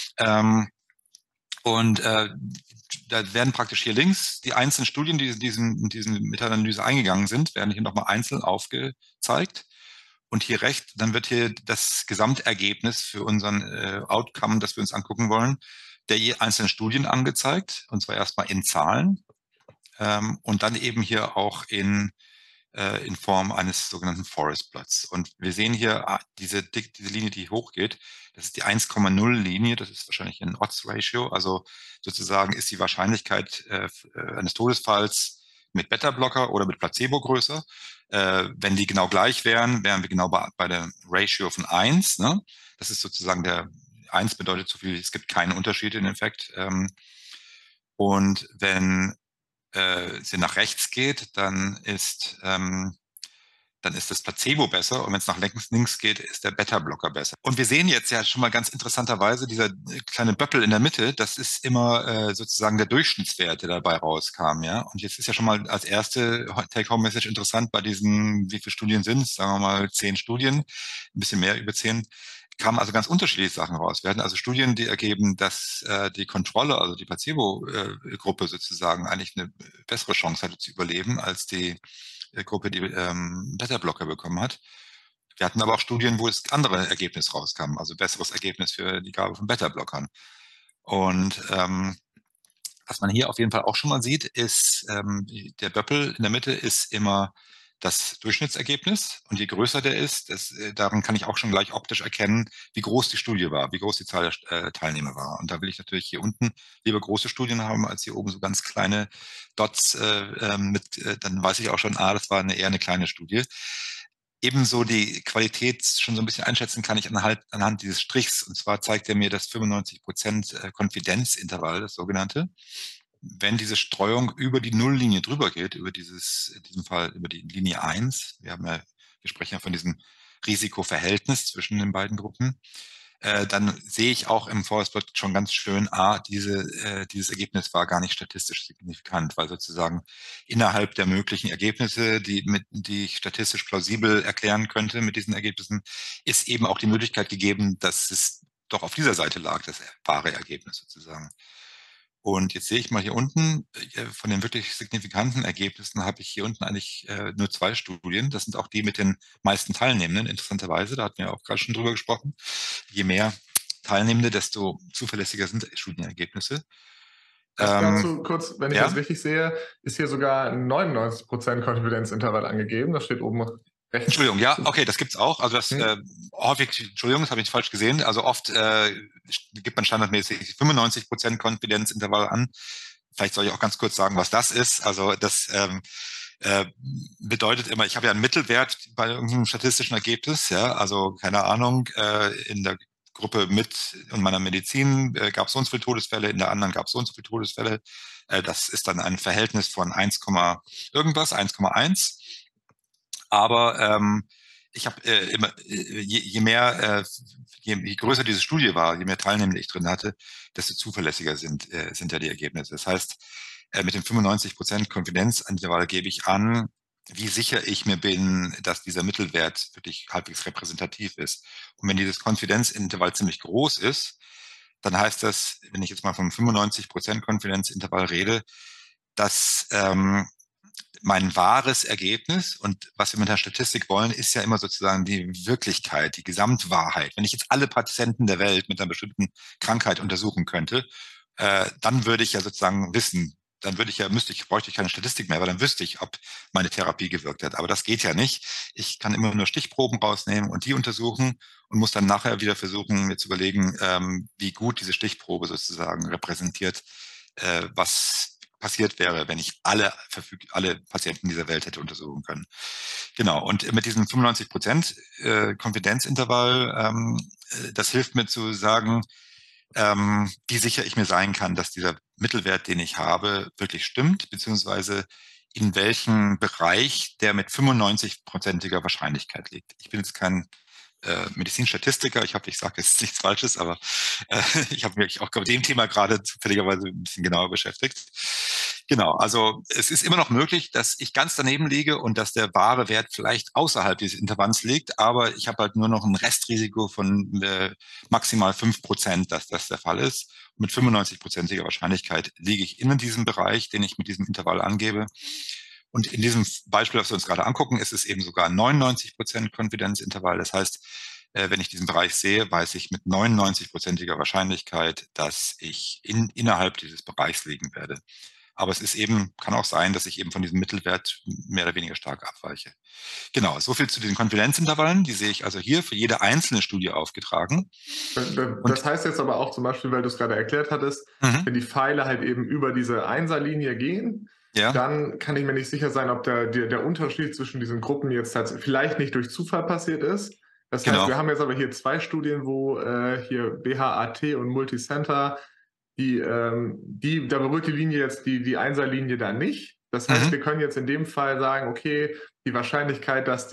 Und da werden praktisch hier links die einzelnen Studien, die in diesen Meta-Analyse eingegangen sind, werden hier nochmal einzeln aufgezeigt. Und hier rechts, dann wird hier das Gesamtergebnis für unseren Outcome, das wir uns angucken wollen, der je einzelnen Studien angezeigt. Und zwar erstmal in Zahlen und dann eben hier auch in Form eines sogenannten Forest Plots. Und wir sehen hier diese Linie, die hochgeht, das ist die 1,0-Linie, das ist wahrscheinlich ein Odds-Ratio, also sozusagen ist die Wahrscheinlichkeit eines Todesfalls mit Beta-Blocker oder mit Placebo größer. Wenn die genau gleich wären, wären wir genau bei der Ratio von 1. Ne? Das ist sozusagen 1 bedeutet so viel, es gibt keinen Unterschied in Effekt. Und wenn sie nach rechts geht, dann ist das Placebo besser und wenn es nach links geht, ist der Beta-Blocker besser. Und wir sehen jetzt ja schon mal ganz interessanterweise, dieser kleine Böppel in der Mitte, das ist immer sozusagen der Durchschnittswert, der dabei rauskam. Ja? Und jetzt ist ja schon mal als erste Take-Home-Message interessant bei diesen, wie viele Studien sind es? Sagen wir mal 10 Studien, ein bisschen mehr über 10, kamen also ganz unterschiedliche Sachen raus. Wir hatten also Studien, die ergeben, dass die Kontrolle, also die Placebo-Gruppe sozusagen eigentlich eine bessere Chance hatte zu überleben als die Gruppe, die Beta-Blocker bekommen hat. Wir hatten aber auch Studien, wo es andere Ergebnisse rauskamen, also besseres Ergebnis für die Gabe von Beta-Blockern. Und was man hier auf jeden Fall auch schon mal sieht, ist, der Böppel in der Mitte ist immer das Durchschnittsergebnis. Und je größer der ist, daran kann ich auch schon gleich optisch erkennen, wie groß die Studie war, wie groß die Zahl der Teilnehmer war. Und da will ich natürlich hier unten lieber große Studien haben, als hier oben so ganz kleine Dots dann weiß ich auch schon, das war eher eine kleine Studie. Ebenso die Qualität schon so ein bisschen einschätzen kann ich anhand dieses Strichs. Und zwar zeigt er mir das 95% Konfidenzintervall, das sogenannte. Wenn diese Streuung über die Nulllinie drüber geht, in diesem Fall über die Linie 1, wir sprechen ja von diesem Risikoverhältnis zwischen den beiden Gruppen, dann sehe ich auch im Forest Plot schon ganz schön, dieses Ergebnis war gar nicht statistisch signifikant, weil sozusagen innerhalb der möglichen Ergebnisse, die ich statistisch plausibel erklären könnte mit diesen Ergebnissen, ist eben auch die Möglichkeit gegeben, dass es doch auf dieser Seite lag, das wahre Ergebnis sozusagen. Und jetzt sehe ich mal hier unten, von den wirklich signifikanten Ergebnissen habe ich hier unten eigentlich nur 2 Studien. Das sind auch die mit den meisten Teilnehmenden, interessanterweise. Da hatten wir auch gerade schon drüber gesprochen. Je mehr Teilnehmende, desto zuverlässiger sind Studienergebnisse. Dazu kurz, wenn ich ja? das richtig sehe, ist hier sogar ein 99% Konfidenzintervall angegeben. Das steht oben rechts. Entschuldigung, ja, okay, das gibt's auch. Also das häufig, Entschuldigung, das habe ich falsch gesehen. Also oft gibt man standardmäßig 95% Konfidenzintervall an. Vielleicht soll ich auch ganz kurz sagen, was das ist. Also das äh, bedeutet immer, ich habe ja einen Mittelwert bei irgendeinem statistischen Ergebnis, ja, also keine Ahnung, in der Gruppe mit und meiner Medizin gab es so und so viele Todesfälle, in der anderen gab es so und so viele Todesfälle. Das ist dann ein Verhältnis von 1, irgendwas, 1,1. Aber ich habe immer, je mehr, je größer diese Studie war, je mehr Teilnehmer ich drin hatte, desto zuverlässiger sind ja die Ergebnisse. Das heißt, mit dem 95% Konfidenzintervall gebe ich an, wie sicher ich mir bin, dass dieser Mittelwert wirklich halbwegs repräsentativ ist. Und wenn dieses Konfidenzintervall ziemlich groß ist, dann heißt das, wenn ich jetzt mal vom 95% Konfidenzintervall rede, dass mein wahres Ergebnis und was wir mit der Statistik wollen, ist ja immer sozusagen die Wirklichkeit, die Gesamtwahrheit. Wenn ich jetzt alle Patienten der Welt mit einer bestimmten Krankheit untersuchen könnte, dann würde ich ja sozusagen wissen, dann bräuchte ich keine Statistik mehr, aber dann wüsste ich, ob meine Therapie gewirkt hat. Aber das geht ja nicht. Ich kann immer nur Stichproben rausnehmen und die untersuchen und muss dann nachher wieder versuchen, mir zu überlegen, wie gut diese Stichprobe sozusagen repräsentiert, was passiert wäre, wenn ich alle Patienten dieser Welt hätte untersuchen können. Genau, und mit diesem 95% Konfidenzintervall, das hilft mir zu sagen, wie sicher ich mir sein kann, dass dieser Mittelwert, den ich habe, wirklich stimmt, beziehungsweise in welchem Bereich der mit 95%iger Wahrscheinlichkeit liegt. Ich bin jetzt kein Medizinstatistiker. Ich hoffe, ich sage jetzt nichts Falsches, aber ich habe mich auch mit dem Thema gerade zufälligerweise ein bisschen genauer beschäftigt. Genau, also es ist immer noch möglich, dass ich ganz daneben liege und dass der wahre Wert vielleicht außerhalb dieses Intervalls liegt, aber ich habe halt nur noch ein Restrisiko von maximal 5%, dass das der Fall ist. Und mit 95%iger Wahrscheinlichkeit liege ich in diesem Bereich, den ich mit diesem Intervall angebe. Und in diesem Beispiel, das wir uns gerade angucken, ist es eben sogar 99% Konfidenzintervall. Das heißt, wenn ich diesen Bereich sehe, weiß ich mit 99%iger Wahrscheinlichkeit, dass ich innerhalb dieses Bereichs liegen werde. Aber es ist eben, kann auch sein, dass ich eben von diesem Mittelwert mehr oder weniger stark abweiche. Genau, so viel zu den Konfidenzintervallen. Die sehe ich also hier für jede einzelne Studie aufgetragen. Und Das heißt jetzt aber auch zum Beispiel, weil du es gerade erklärt hattest, wenn die Pfeile halt eben über diese Einserlinie gehen, ja, dann kann ich mir nicht sicher sein, ob der Unterschied zwischen diesen Gruppen jetzt vielleicht nicht durch Zufall passiert ist. Das heißt, genau. wir haben jetzt aber hier zwei Studien, wo hier BHAT und Multicenter, da berührt die Linie jetzt die Einserlinie da nicht. Das heißt, wir können jetzt in dem Fall sagen, okay, die Wahrscheinlichkeit, dass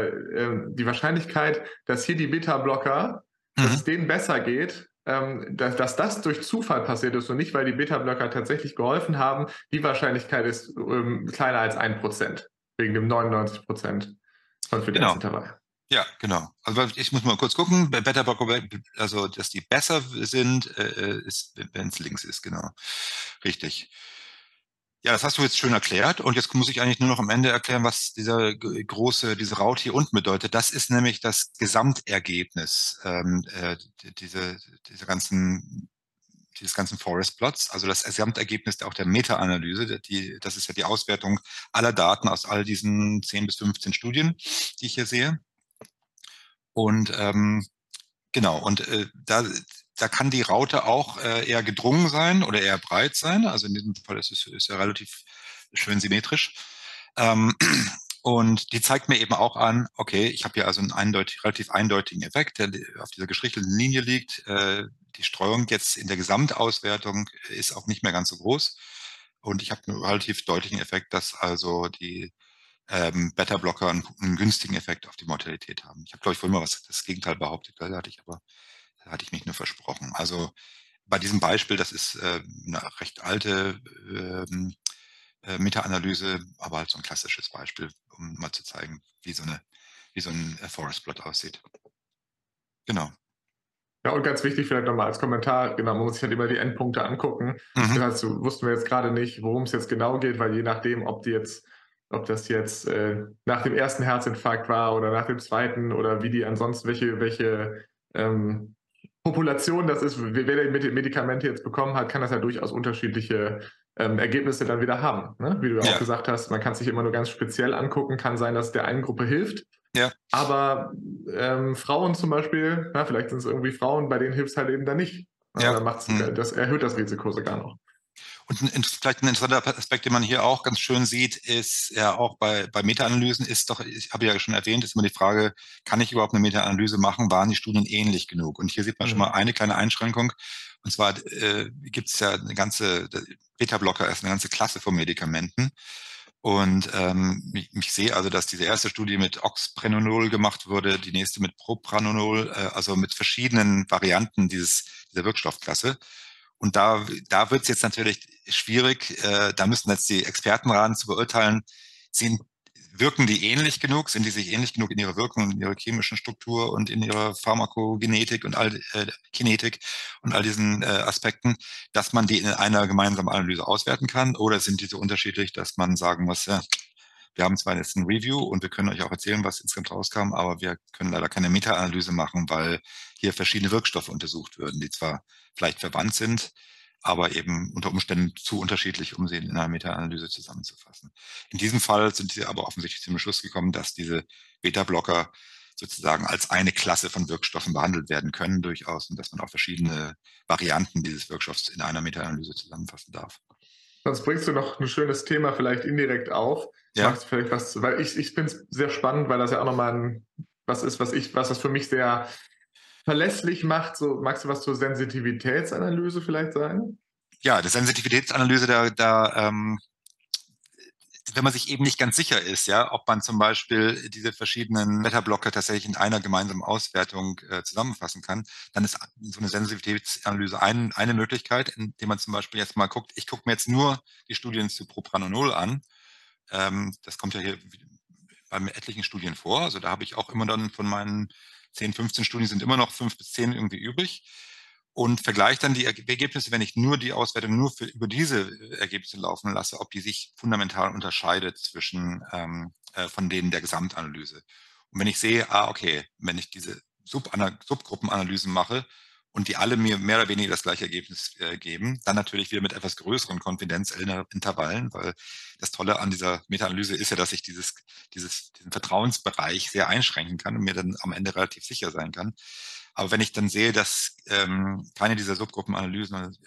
hier die Beta-Blocker, dass es denen besser geht, dass das durch Zufall passiert ist und nicht, weil die Beta-Blocker tatsächlich geholfen haben, die Wahrscheinlichkeit ist kleiner als 1%, wegen dem 99% Genau. Konfidenzintervall. Ja, genau. Also ich muss mal kurz gucken, bei Beta-Blocker, also dass die besser sind, ist, wenn es links ist, genau. Richtig. Ja, das hast du jetzt schön erklärt und jetzt muss ich eigentlich nur noch am Ende erklären, was diese Raute hier unten bedeutet. Das ist nämlich das Gesamtergebnis dieses ganzen Forest Plots, also das Gesamtergebnis auch der Meta-Analyse. Das ist ja die Auswertung aller Daten aus all diesen 10 bis 15 Studien, die ich hier sehe. Und genau, und da kann die Raute auch eher gedrungen sein oder eher breit sein. Also in diesem Fall ist es ja relativ schön symmetrisch. Und die zeigt mir eben auch an, okay, ich habe hier also einen relativ eindeutigen Effekt, der auf dieser gestrichelten Linie liegt. Die Streuung jetzt in der Gesamtauswertung ist auch nicht mehr ganz so groß. Und ich habe einen relativ deutlichen Effekt, dass also die Beta-Blocker einen günstigen Effekt auf die Mortalität haben. Ich habe, glaube ich, vorhin mal das Gegenteil behauptet, da hatte ich mich nur versprochen. Also bei diesem Beispiel, das ist eine recht alte Meta-Analyse, aber halt so ein klassisches Beispiel, um mal zu zeigen, wie so ein Forest Plot aussieht. Genau. Ja, und ganz wichtig vielleicht nochmal als Kommentar, genau, man muss sich halt immer die Endpunkte angucken. Das heißt, wussten wir jetzt gerade nicht, worum es jetzt genau geht, weil je nachdem, ob das jetzt nach dem ersten Herzinfarkt war oder nach dem zweiten oder wie die ansonsten, Population das ist, wer die Medikamente jetzt bekommen hat, kann das ja durchaus unterschiedliche Ergebnisse dann wieder haben. Ne? Wie du ja auch Ja, gesagt hast, man kann es sich immer nur ganz speziell angucken, kann sein, dass es der einen Gruppe hilft. ja, Aber Frauen zum Beispiel, na, vielleicht sind es irgendwie Frauen, bei denen hilft es halt eben dann nicht. Na, ja. oder das erhöht das Risiko sogar noch. Und vielleicht ein interessanter Aspekt, den man hier auch ganz schön sieht, ist ja auch bei Meta-Analysen ist doch, ich habe ja schon erwähnt, ist immer die Frage, kann ich überhaupt eine Meta-Analyse machen? Waren die Studien ähnlich genug? Und hier sieht man schon mal Mhm. eine kleine Einschränkung. Und zwar gibt es ja Beta-Blocker ist eine ganze Klasse von Medikamenten. Und ich sehe also, dass diese erste Studie mit Oxprenolol gemacht wurde, die nächste mit Propranolol, also mit verschiedenen Varianten dieser Wirkstoffklasse. Und da wird es jetzt natürlich schwierig, da müssen jetzt die Experten ran zu beurteilen, wirken die ähnlich genug, sind die sich ähnlich genug in ihrer Wirkung, in ihrer chemischen Struktur und in ihrer Pharmakogenetik und Kinetik und all diesen Aspekten, dass man die in einer gemeinsamen Analyse auswerten kann, oder sind die so unterschiedlich, dass man sagen muss, ja, wir haben zwar jetzt ein Review und wir können euch auch erzählen, was insgesamt rauskam, aber wir können leider keine Meta-Analyse machen, weil hier verschiedene Wirkstoffe untersucht würden, die zwar vielleicht verwandt sind, aber eben unter Umständen zu unterschiedlich, um sie in einer Meta-Analyse zusammenzufassen. In diesem Fall sind sie aber offensichtlich zum Schluss gekommen, dass diese Beta-Blocker sozusagen als eine Klasse von Wirkstoffen behandelt werden können durchaus und dass man auch verschiedene Varianten dieses Wirkstoffs in einer Meta-Analyse zusammenfassen darf. Sonst bringst du noch ein schönes Thema vielleicht indirekt auf. Ja, Magst du vielleicht was, weil ich finde es sehr spannend, weil das ja auch nochmal was ist, was das für mich sehr verlässlich macht. So, magst du was zur Sensitivitätsanalyse vielleicht sagen? ja, die Sensitivitätsanalyse, wenn man sich eben nicht ganz sicher ist, ja, ob man zum Beispiel diese verschiedenen Beta-Blocker tatsächlich in einer gemeinsamen Auswertung zusammenfassen kann, dann ist so eine Sensitivitätsanalyse eine Möglichkeit, indem man zum Beispiel jetzt mal guckt, ich gucke mir jetzt nur die Studien zu Propranolol an. Das kommt ja hier bei etlichen Studien vor. Also da habe ich auch immer dann von meinen 10, 15 Studien sind immer noch 5 bis 10 irgendwie übrig und vergleiche dann die Ergebnisse, wenn ich nur die Auswertung über diese Ergebnisse laufen lasse, ob die sich fundamental unterscheidet von denen der Gesamtanalyse. Und wenn ich sehe, okay, wenn ich diese Subgruppenanalysen mache und die alle mir mehr oder weniger das gleiche Ergebnis geben, dann natürlich wieder mit etwas größeren Konfidenzintervallen, weil das Tolle an dieser Meta-Analyse ist ja, dass ich diesen Vertrauensbereich sehr einschränken kann und mir dann am Ende relativ sicher sein kann. Aber wenn ich dann sehe, dass keine dieser Subgruppenanalysen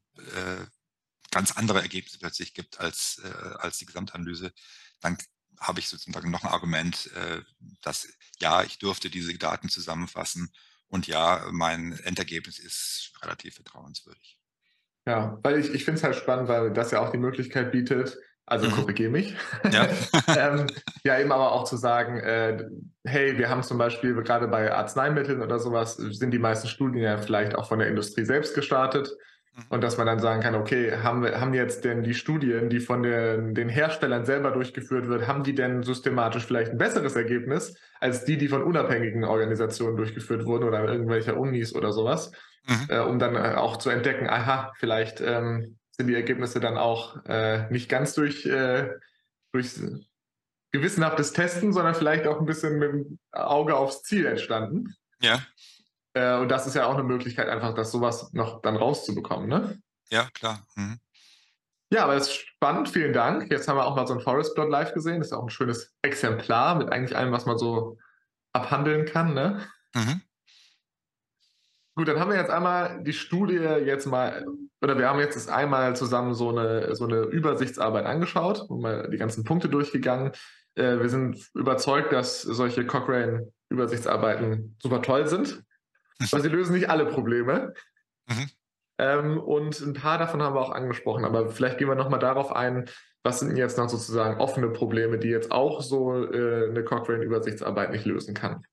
ganz andere Ergebnisse plötzlich gibt als die Gesamtanalyse, dann habe ich sozusagen noch ein Argument, dass ja, ich dürfte diese Daten zusammenfassen und ja, mein Endergebnis ist relativ vertrauenswürdig. Ja, weil ich finde es halt spannend, weil das ja auch die Möglichkeit bietet, also Mhm. korrigiere mich, Ja. ja eben aber auch zu sagen, hey, wir haben zum Beispiel gerade bei Arzneimitteln oder sowas, sind die meisten Studien ja vielleicht auch von der Industrie selbst gestartet. Mhm. Und dass man dann sagen kann, okay, haben jetzt denn die Studien, die von den Herstellern selber durchgeführt wird, haben die denn systematisch vielleicht ein besseres Ergebnis als die von unabhängigen Organisationen durchgeführt wurden oder irgendwelcher Unis oder sowas? Mhm. Um dann auch zu entdecken, aha, vielleicht sind die Ergebnisse dann auch nicht ganz durch gewissenhaftes Testen, sondern vielleicht auch ein bisschen mit dem Auge aufs Ziel entstanden. Ja, Und das ist ja auch eine Möglichkeit, einfach das sowas noch dann rauszubekommen. Ne? ja, klar. Mhm. Ja, aber das ist spannend, vielen Dank. Jetzt haben wir auch mal so ein Forest Plot live gesehen. Das ist auch ein schönes Exemplar mit eigentlich allem, was man so abhandeln kann. Ne? Mhm. Gut, dann haben wir jetzt einmal die Studie jetzt mal, oder wir haben jetzt einmal zusammen so eine Übersichtsarbeit angeschaut und mal die ganzen Punkte durchgegangen. Wir sind überzeugt, dass solche Cochrane-Übersichtsarbeiten super toll sind, aber sie lösen nicht alle Probleme. Mhm. Und ein paar davon haben wir auch angesprochen, aber vielleicht gehen wir nochmal darauf ein, was sind denn jetzt noch sozusagen offene Probleme, die jetzt auch so eine Cochrane-Übersichtsarbeit nicht lösen kann.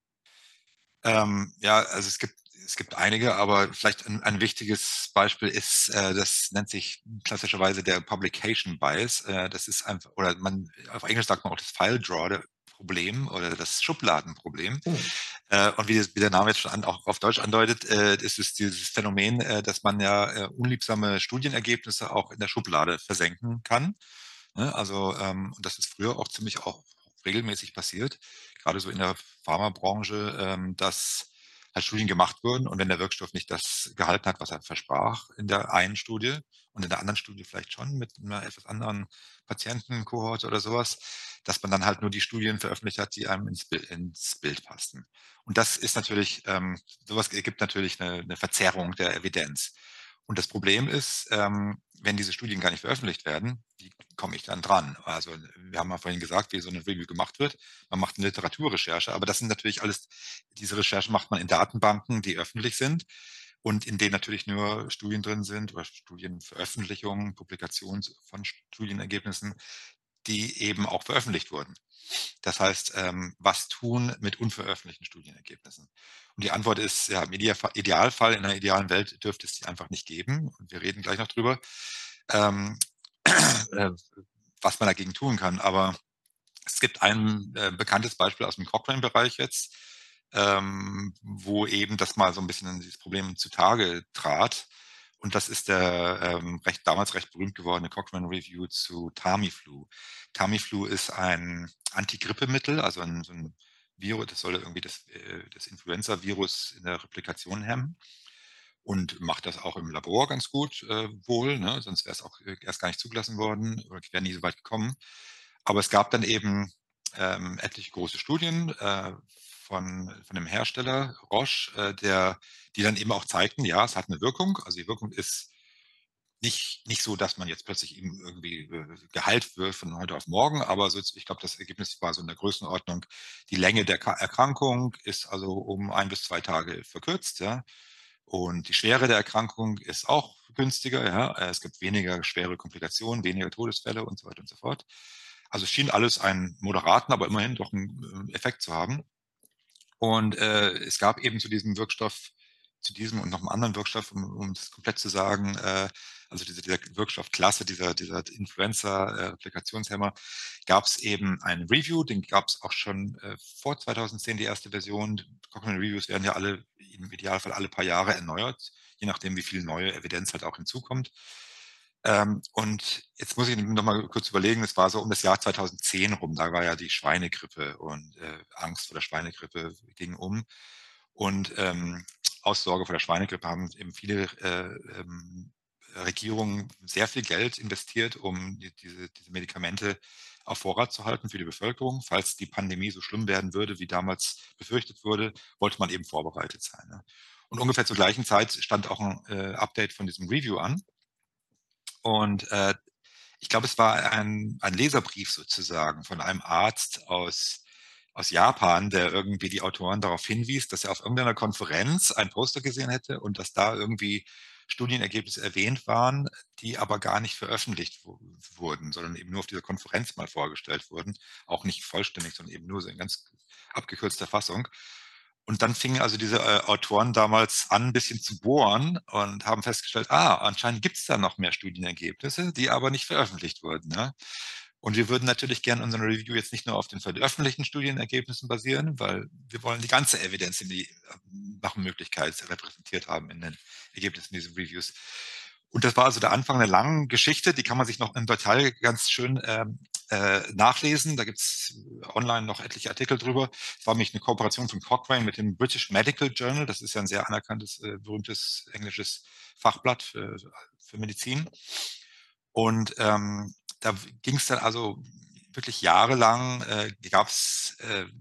Ja, also es gibt einige, aber vielleicht ein wichtiges Beispiel ist, das nennt sich klassischerweise der Publication Bias. Das ist einfach, oder auf Englisch sagt man auch das File Drawer Problem oder das Schubladenproblem. Hm. Und wie der Name jetzt schon auch auf Deutsch andeutet, ist es dieses Phänomen, dass man ja unliebsame Studienergebnisse auch in der Schublade versenken kann. Ne? Also, und das ist früher auch regelmäßig passiert, gerade so in der Pharmabranche, dass halt Studien gemacht wurden und wenn der Wirkstoff nicht das gehalten hat, was er versprach in der einen Studie und in der anderen Studie vielleicht schon mit einer etwas anderen Patientenkohorte oder sowas, dass man dann halt nur die Studien veröffentlicht hat, die einem ins Bild passten. Und das ist natürlich, sowas ergibt natürlich eine Verzerrung der Evidenz. Und das Problem ist, wenn diese Studien gar nicht veröffentlicht werden, wie komme ich dann dran? Also wir haben ja vorhin gesagt, wie so eine Review gemacht wird. Man macht eine Literaturrecherche, aber das sind natürlich alles, diese Recherche macht man in Datenbanken, die öffentlich sind und in denen natürlich nur Studien drin sind oder Studienveröffentlichungen, Publikationen von Studienergebnissen, die eben auch veröffentlicht wurden. Das heißt, was tun mit unveröffentlichten Studienergebnissen? Und die Antwort ist, ja, im Idealfall, in einer idealen Welt dürfte es die einfach nicht geben. Und wir reden gleich noch drüber, ähm, was man dagegen tun kann. Aber es gibt ein bekanntes Beispiel aus dem Cochrane-Bereich jetzt, wo eben das mal so ein bisschen dieses Problem zutage trat. Und das ist der damals recht berühmt gewordene Cochrane Review zu Tamiflu. Tamiflu ist ein Antigrippemittel, also so ein Virus, das soll irgendwie das Influenza-Virus in der Replikation hemmen und macht das auch im Labor ganz gut wohl, ne? Sonst wäre es auch erst gar nicht zugelassen worden oder wäre nie so weit gekommen. Aber es gab dann eben etliche große Studien von dem Hersteller Roche, die dann eben auch zeigten, ja, es hat eine Wirkung. Also die Wirkung ist nicht so, dass man jetzt plötzlich eben irgendwie geheilt wird von heute auf morgen, aber so, ich glaube, das Ergebnis war so in der Größenordnung, die Länge der Erkrankung ist also um 1 bis 2 Tage verkürzt, ja. Und die Schwere der Erkrankung ist auch günstiger, ja. Es gibt weniger schwere Komplikationen, weniger Todesfälle und so weiter und so fort. Also es schien alles einen moderaten, aber immerhin doch einen Effekt zu haben. Und es gab eben zu diesem Wirkstoff, zu diesem und noch einem anderen Wirkstoff, um das komplett zu sagen, also dieser Wirkstoffklasse, dieser Influenza-Applikationshemmer, gab es eben ein Review, den gab es auch schon vor 2010, die erste Version. Cochrane Reviews werden ja alle, im Idealfall alle paar Jahre erneuert, je nachdem, wie viel neue Evidenz halt auch hinzukommt. Und jetzt muss ich noch mal kurz überlegen, es war so um das Jahr 2010 rum, da war ja die Schweinegrippe und Angst vor der Schweinegrippe ging um. Und aus Sorge vor der Schweinegrippe haben eben viele Regierungen sehr viel Geld investiert, um diese Medikamente auf Vorrat zu halten für die Bevölkerung. Falls die Pandemie so schlimm werden würde, wie damals befürchtet wurde, wollte man eben vorbereitet sein. Ne? Und ungefähr zur gleichen Zeit stand auch ein Update von diesem Review an. Und ich glaube, es war ein Leserbrief sozusagen von einem Arzt aus Japan, der irgendwie die Autoren darauf hinwies, dass er auf irgendeiner Konferenz ein Poster gesehen hätte und dass da irgendwie Studienergebnisse erwähnt waren, die aber gar nicht veröffentlicht wurden, sondern eben nur auf dieser Konferenz mal vorgestellt wurden. Auch nicht vollständig, sondern eben nur so in ganz abgekürzter Fassung. Und dann fingen also diese Autoren damals an, ein bisschen zu bohren und haben festgestellt, anscheinend gibt es da noch mehr Studienergebnisse, die aber nicht veröffentlicht wurden. Ne? Und wir würden natürlich gerne unseren Review jetzt nicht nur auf den veröffentlichten Studienergebnissen basieren, weil wir wollen die ganze Evidenz, die nach Möglichkeit repräsentiert haben in den Ergebnissen dieser Reviews. Und das war also der Anfang einer langen Geschichte, die kann man sich noch im Detail ganz schön nachlesen. Da gibt es online noch etliche Artikel drüber. Es war nämlich eine Kooperation von Cochrane mit dem British Medical Journal. Das ist ja ein sehr anerkanntes, berühmtes englisches Fachblatt für Medizin. Und da ging es dann also wirklich jahrelang, gab es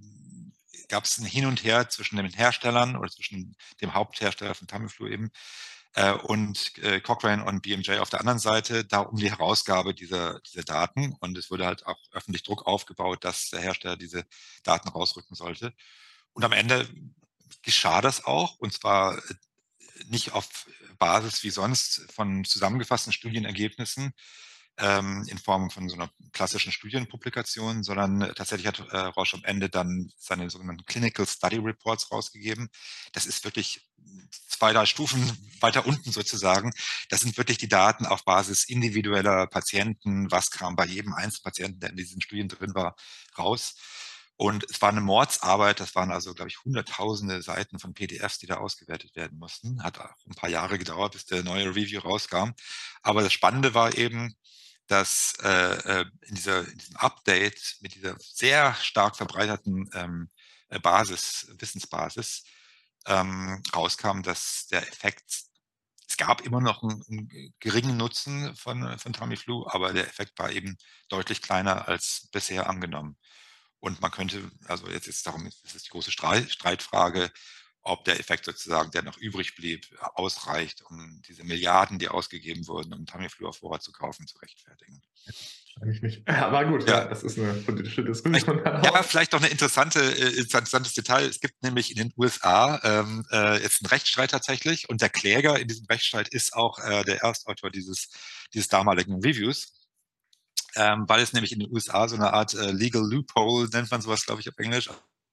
ein Hin und Her zwischen den Herstellern oder zwischen dem Haupthersteller von Tamiflu eben und Cochrane und BMJ auf der anderen Seite, da um die Herausgabe dieser Daten. Und es wurde halt auch öffentlich Druck aufgebaut, dass der Hersteller diese Daten rausrücken sollte. Und am Ende geschah das auch, und zwar nicht auf Basis wie sonst von zusammengefassten Studienergebnissen in Form von so einer klassischen Studienpublikation, sondern tatsächlich hat Roche am Ende dann seine sogenannten Clinical Study Reports rausgegeben. Das ist wirklich 2, 3 Stufen weiter unten sozusagen. Das sind wirklich die Daten auf Basis individueller Patienten, was kam bei jedem einzelnen Patienten, der in diesen Studien drin war, raus. Und es war eine Mordsarbeit, das waren also, glaube ich, hunderttausende Seiten von PDFs, die da ausgewertet werden mussten. Hat auch ein paar Jahre gedauert, bis der neue Review rauskam. Aber das Spannende war eben, dass in diesem Update mit dieser sehr stark verbreiterten Wissensbasis, rauskam, dass der Effekt, es gab immer noch einen geringen Nutzen von Tamiflu, aber der Effekt war eben deutlich kleiner als bisher angenommen. Und man könnte, also jetzt ist darum, das ist die große Streitfrage, ob der Effekt sozusagen, der noch übrig blieb, ausreicht, um diese Milliarden, die ausgegeben wurden, um Tamiflu auf Vorrat zu kaufen, zu rechtfertigen. Wahrscheinlich nicht. Aber gut, Ja, das ist eine politische vielleicht, Diskussion ja, daraus. vielleicht noch ein interessantes Detail. Es gibt nämlich in den USA jetzt einen Rechtsstreit tatsächlich und der Kläger in diesem Rechtsstreit ist auch der Erstautor dieses damaligen Reviews. Weil es nämlich in den USA so eine Art Legal Loophole, nennt man sowas, glaube ich, auf Englisch,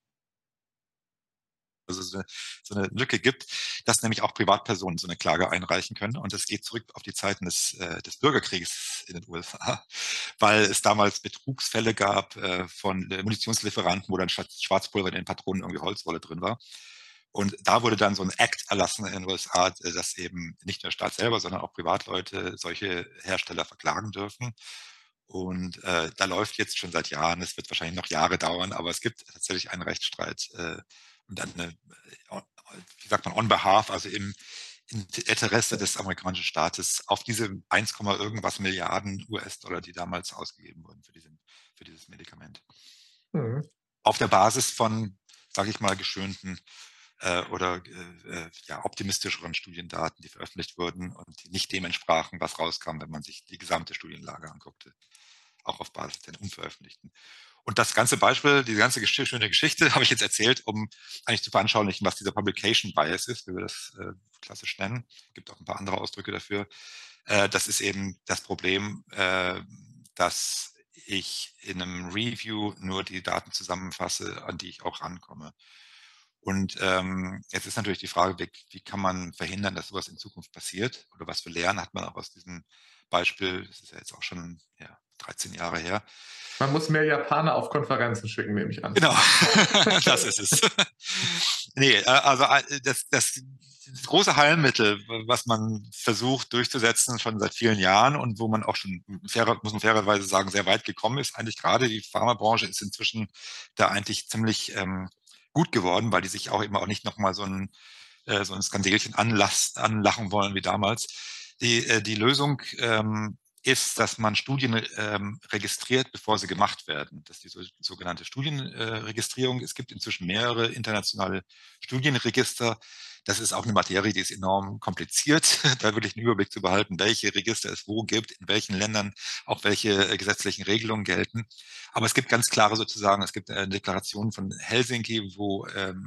also so eine Lücke gibt, dass nämlich auch Privatpersonen so eine Klage einreichen können. Und es geht zurück auf die Zeiten des Bürgerkriegs in den USA, weil es damals Betrugsfälle gab von Munitionslieferanten, wo dann statt Schwarzpulver in den Patronen irgendwie Holzwolle drin war. Und da wurde dann so ein Act erlassen in den USA, dass eben nicht nur der Staat selber, sondern auch Privatleute solche Hersteller verklagen dürfen. Und da läuft jetzt schon seit Jahren, es wird wahrscheinlich noch Jahre dauern, aber es gibt tatsächlich einen Rechtsstreit und eine, wie sagt man, on behalf, also im Interesse des amerikanischen Staates auf diese 1, irgendwas Milliarden US-Dollar, die damals ausgegeben wurden für dieses Medikament. Mhm. Auf der Basis von, sage ich mal, geschönten oder ja, optimistischeren Studiendaten, die veröffentlicht wurden und die nicht dem entsprachen, was rauskam, wenn man sich die gesamte Studienlage anguckte, auch auf Basis der unveröffentlichten. Und das ganze Beispiel, diese ganze schöne Geschichte habe ich jetzt erzählt, um eigentlich zu veranschaulichen, was dieser Publication Bias ist, wie wir das klassisch nennen. Es gibt auch ein paar andere Ausdrücke dafür. Das ist eben das Problem, dass ich in einem Review nur die Daten zusammenfasse, an die ich auch rankomme. Und jetzt ist natürlich die Frage, wie kann man verhindern, dass sowas in Zukunft passiert? Oder was für Lehren hat man auch aus diesem Beispiel? Das ist ja jetzt auch schon 13 Jahre her. Man muss mehr Japaner auf Konferenzen schicken, nehme ich an. Genau, das ist es. Nee, also das große Heilmittel, was man versucht durchzusetzen schon seit vielen Jahren und wo man auch schon, muss man fairerweise sagen, sehr weit gekommen ist, eigentlich gerade die Pharmabranche ist inzwischen da eigentlich ziemlich gut geworden, weil die sich auch eben auch nicht nochmal so ein Skandelchen anlachen wollen wie damals. Die Lösung ist, dass man Studien registriert, bevor sie gemacht werden. Das ist die sogenannte Studienregistrierung. Es gibt inzwischen mehrere internationale Studienregister. Das ist auch eine Materie, die ist enorm kompliziert, da wirklich einen Überblick zu behalten, welche Register es wo gibt, in welchen Ländern auch welche gesetzlichen Regelungen gelten. Aber es gibt ganz klare sozusagen, es gibt eine Deklaration von Helsinki, wo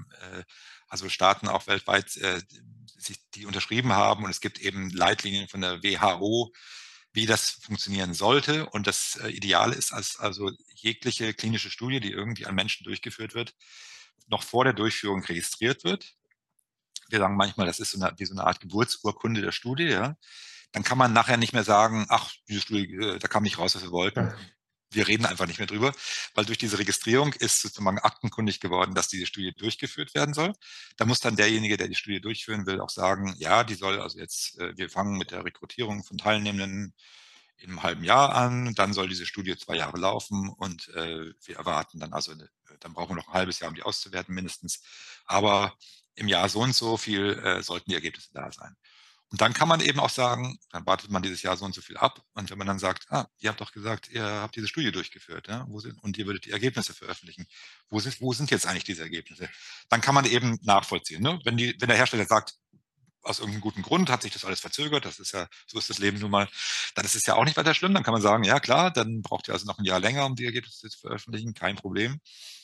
also Staaten auch weltweit sich die unterschrieben haben und es gibt eben Leitlinien von der WHO, wie das funktionieren sollte. Und das Ideale ist, also jegliche klinische Studie, die irgendwie an Menschen durchgeführt wird, noch vor der Durchführung registriert wird. Wir sagen manchmal, das ist wie so eine Art Geburtsurkunde der Studie. Ja? Dann kann man nachher nicht mehr sagen, ach, diese Studie, da kam nicht raus, was wir wollten. Ja. Wir reden einfach nicht mehr drüber, weil durch diese Registrierung ist sozusagen aktenkundig geworden, dass diese Studie durchgeführt werden soll. Da muss dann derjenige, der die Studie durchführen will, auch sagen, ja, die soll also jetzt, wir fangen mit der Rekrutierung von Teilnehmenden in einem halben Jahr an, dann soll diese Studie 2 Jahre laufen und wir erwarten dann also, dann brauchen wir noch ein halbes Jahr, um die auszuwerten mindestens. Aber im Jahr so und so viel sollten die Ergebnisse da sein. Und dann kann man eben auch sagen, dann wartet man dieses Jahr so und so viel ab. Und wenn man dann sagt, ihr habt doch gesagt, ihr habt diese Studie durchgeführt, ja, und ihr würdet die Ergebnisse veröffentlichen. Wo sind jetzt eigentlich diese Ergebnisse? Dann kann man eben nachvollziehen. Ne? Wenn der Hersteller sagt, aus irgendeinem guten Grund hat sich das alles verzögert, das ist ja, so ist das Leben nun mal, dann ist es ja auch nicht weiter schlimm. Dann kann man sagen, ja klar, dann braucht ihr also noch ein Jahr länger, um die Ergebnisse zu veröffentlichen, kein Problem.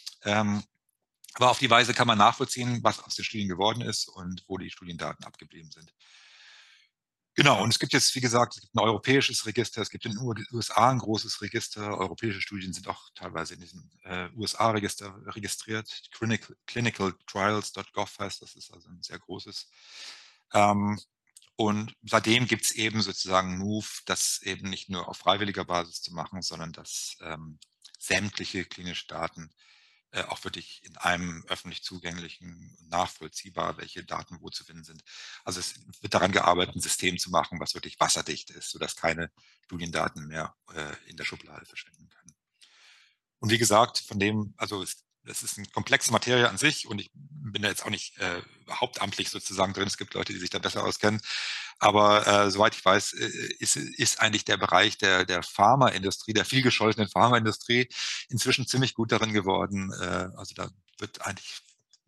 Aber auf die Weise kann man nachvollziehen, was aus den Studien geworden ist und wo die Studiendaten abgeblieben sind. Genau, und es gibt jetzt, wie gesagt, es gibt ein europäisches Register, es gibt in den USA ein großes Register, europäische Studien sind auch teilweise in diesem USA-Register registriert. Clinicaltrials.gov heißt das, ist also ein sehr großes. Und seitdem gibt es eben sozusagen einen Move, das eben nicht nur auf freiwilliger Basis zu machen, sondern dass sämtliche klinische Daten auch wirklich in einem öffentlich zugänglichen, nachvollziehbar, welche Daten wo zu finden sind. Also es wird daran gearbeitet, ein System zu machen, was wirklich wasserdicht ist, sodass keine Studiendaten mehr in der Schublade verschwinden können. Und wie gesagt, also es ist eine komplexe Materie an sich und ich bin da jetzt auch nicht hauptamtlich sozusagen drin. Es gibt Leute, die sich da besser auskennen. Aber soweit ich weiß, ist eigentlich der Bereich der Pharmaindustrie, der viel gescholtenen Pharmaindustrie, inzwischen ziemlich gut darin geworden. Also da wird eigentlich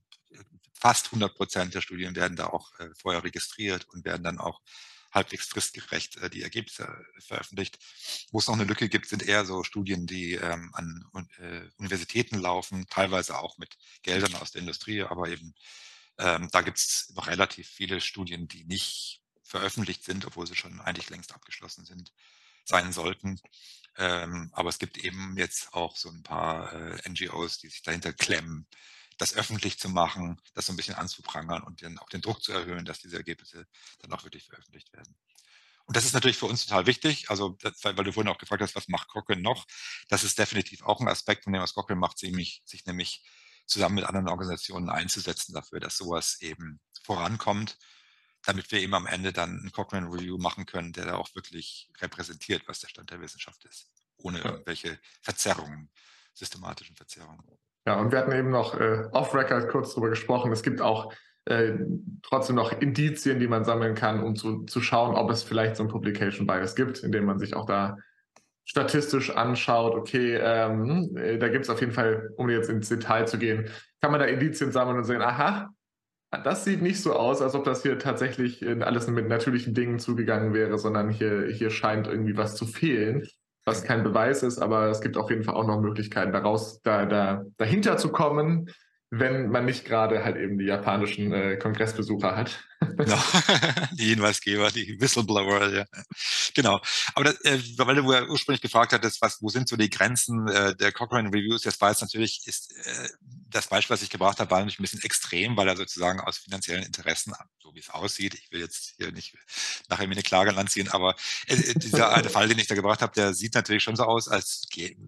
fast 100% der Studien werden da auch vorher registriert und werden dann auch halbwegs fristgerecht die Ergebnisse veröffentlicht. Wo es noch eine Lücke gibt, sind eher so Studien, die an Universitäten laufen, teilweise auch mit Geldern aus der Industrie, aber eben da gibt es noch relativ viele Studien, die nicht veröffentlicht sind, obwohl sie schon eigentlich längst abgeschlossen sein sollten. Aber es gibt eben jetzt auch so ein paar NGOs, die sich dahinter klemmen, das öffentlich zu machen, das so ein bisschen anzuprangern und dann auch den Druck zu erhöhen, dass diese Ergebnisse dann auch wirklich veröffentlicht werden. Und das ist natürlich für uns total wichtig, also weil du vorhin auch gefragt hast, was macht Cochrane noch? Das ist definitiv auch ein Aspekt von dem, was Cochrane macht, sich nämlich zusammen mit anderen Organisationen einzusetzen dafür, dass sowas eben vorankommt, damit wir eben am Ende dann einen Cochrane Review machen können, der da auch wirklich repräsentiert, was der Stand der Wissenschaft ist, ohne irgendwelche Verzerrungen, systematischen Verzerrungen. Ja, und wir hatten eben noch off-Record kurz drüber gesprochen. Es gibt auch trotzdem noch Indizien, die man sammeln kann, um zu schauen, ob es vielleicht so ein Publication Bias gibt, indem man sich auch da statistisch anschaut, okay, da gibt es auf jeden Fall, um jetzt ins Detail zu gehen, kann man da Indizien sammeln und sehen, aha, das sieht nicht so aus, als ob das hier tatsächlich alles mit natürlichen Dingen zugegangen wäre, sondern hier scheint irgendwie was zu fehlen, was kein Beweis ist, aber es gibt auf jeden Fall auch noch Möglichkeiten, dahinter zu kommen, wenn man nicht gerade halt eben die japanischen Kongressbesucher hat. Genau, die Hinweisgeber, die Whistleblower, ja. Genau. Aber das, weil du ja ursprünglich gefragt hattest, wo sind so die Grenzen der Cochrane Reviews, das war jetzt natürlich, das Beispiel, was ich gebracht habe, war natürlich ein bisschen extrem, weil er sozusagen aus finanziellen Interessen, so wie es aussieht, ich will jetzt hier nicht nachher mir eine Klage anziehen, aber dieser eine Fall, den ich da gebracht habe, der sieht natürlich schon so aus, als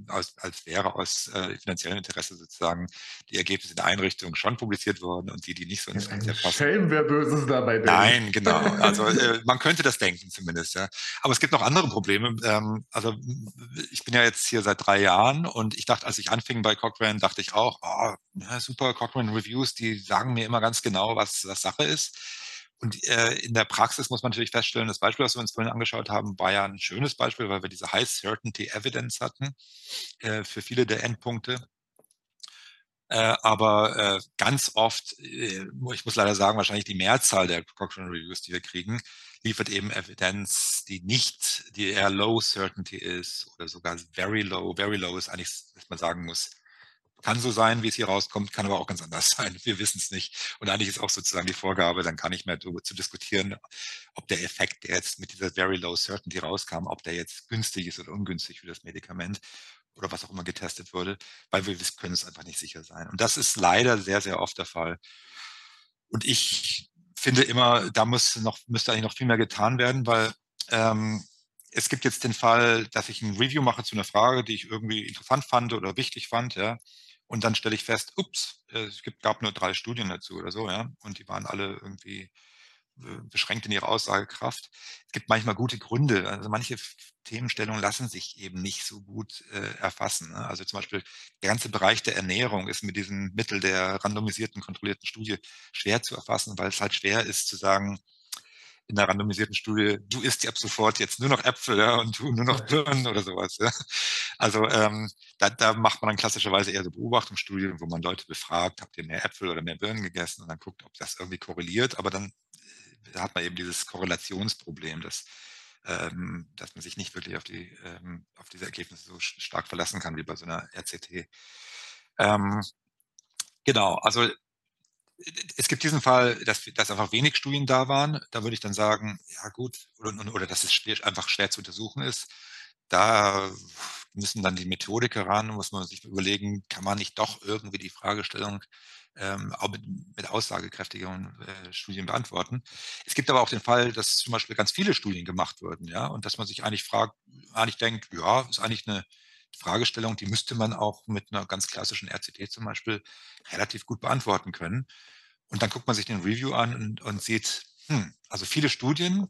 wäre aus finanziellem Interesse sozusagen die Ergebnisse der Einrichtung schon publiziert worden und die nicht so ins Konzept passen. Schelm, wer Böses dabei denkt. Nein, genau. Also man könnte das denken zumindest, ja. Aber es gibt noch andere Probleme. Also ich bin ja jetzt hier seit 3 Jahren und ich dachte, als ich anfing bei Cochrane, dachte ich auch, oh, ja, super, Cochrane Reviews, die sagen mir immer ganz genau, was Sache ist. Und in der Praxis muss man natürlich feststellen, das Beispiel, was wir uns vorhin angeschaut haben, war ja ein schönes Beispiel, weil wir diese High Certainty Evidence hatten für viele der Endpunkte. Aber ganz oft, ich muss leider sagen, wahrscheinlich die Mehrzahl der Cochrane Reviews, die wir kriegen, liefert eben Evidenz, die eher Low Certainty ist oder sogar very low. Very low ist eigentlich, dass man sagen muss, kann so sein, wie es hier rauskommt, kann aber auch ganz anders sein. Wir wissen es nicht. Und eigentlich ist auch sozusagen die Vorgabe, dann kann nicht mehr darüber zu diskutieren, ob der Effekt, der jetzt mit dieser very low Certainty rauskam, ob der jetzt günstig ist oder ungünstig für das Medikament oder was auch immer getestet wurde, weil wir können es einfach nicht sicher sein. Und das ist leider sehr, sehr oft der Fall. Und ich finde immer, da müsste eigentlich noch viel mehr getan werden, weil es gibt jetzt den Fall, dass ich ein Review mache zu einer Frage, die ich irgendwie interessant fand oder wichtig fand, ja. Und dann stelle ich fest, ups, gab nur 3 Studien dazu oder so, ja. Und die waren alle irgendwie beschränkt in ihrer Aussagekraft. Es gibt manchmal gute Gründe. Also manche Themenstellungen lassen sich eben nicht so gut erfassen. Ne? Also zum Beispiel der ganze Bereich der Ernährung ist mit diesem Mittel der randomisierten, kontrollierten Studie schwer zu erfassen, weil es halt schwer ist zu sagen, in der randomisierten Studie, du isst ab sofort jetzt nur noch Äpfel, ja, und du nur noch Birnen oder sowas. Ja. Also da macht man dann klassischerweise eher so Beobachtungsstudien, wo man Leute befragt, habt ihr mehr Äpfel oder mehr Birnen gegessen und dann guckt, ob das irgendwie korreliert, aber dann hat man eben dieses Korrelationsproblem, dass man sich nicht wirklich auf diese Ergebnisse so stark verlassen kann wie bei so einer RCT. Genau, also es gibt diesen Fall, dass einfach wenig Studien da waren. Da würde ich dann sagen, ja gut, oder dass es einfach schwer zu untersuchen ist. Da müssen dann die Methodiker ran, muss man sich überlegen, kann man nicht doch irgendwie die Fragestellung auch mit aussagekräftigeren Studien beantworten. Es gibt aber auch den Fall, dass zum Beispiel ganz viele Studien gemacht wurden, ja, und dass man sich eigentlich denkt, ja, ist eigentlich eine Fragestellung, die müsste man auch mit einer ganz klassischen RCT zum Beispiel relativ gut beantworten können. Und dann guckt man sich den Review an und sieht, also viele Studien,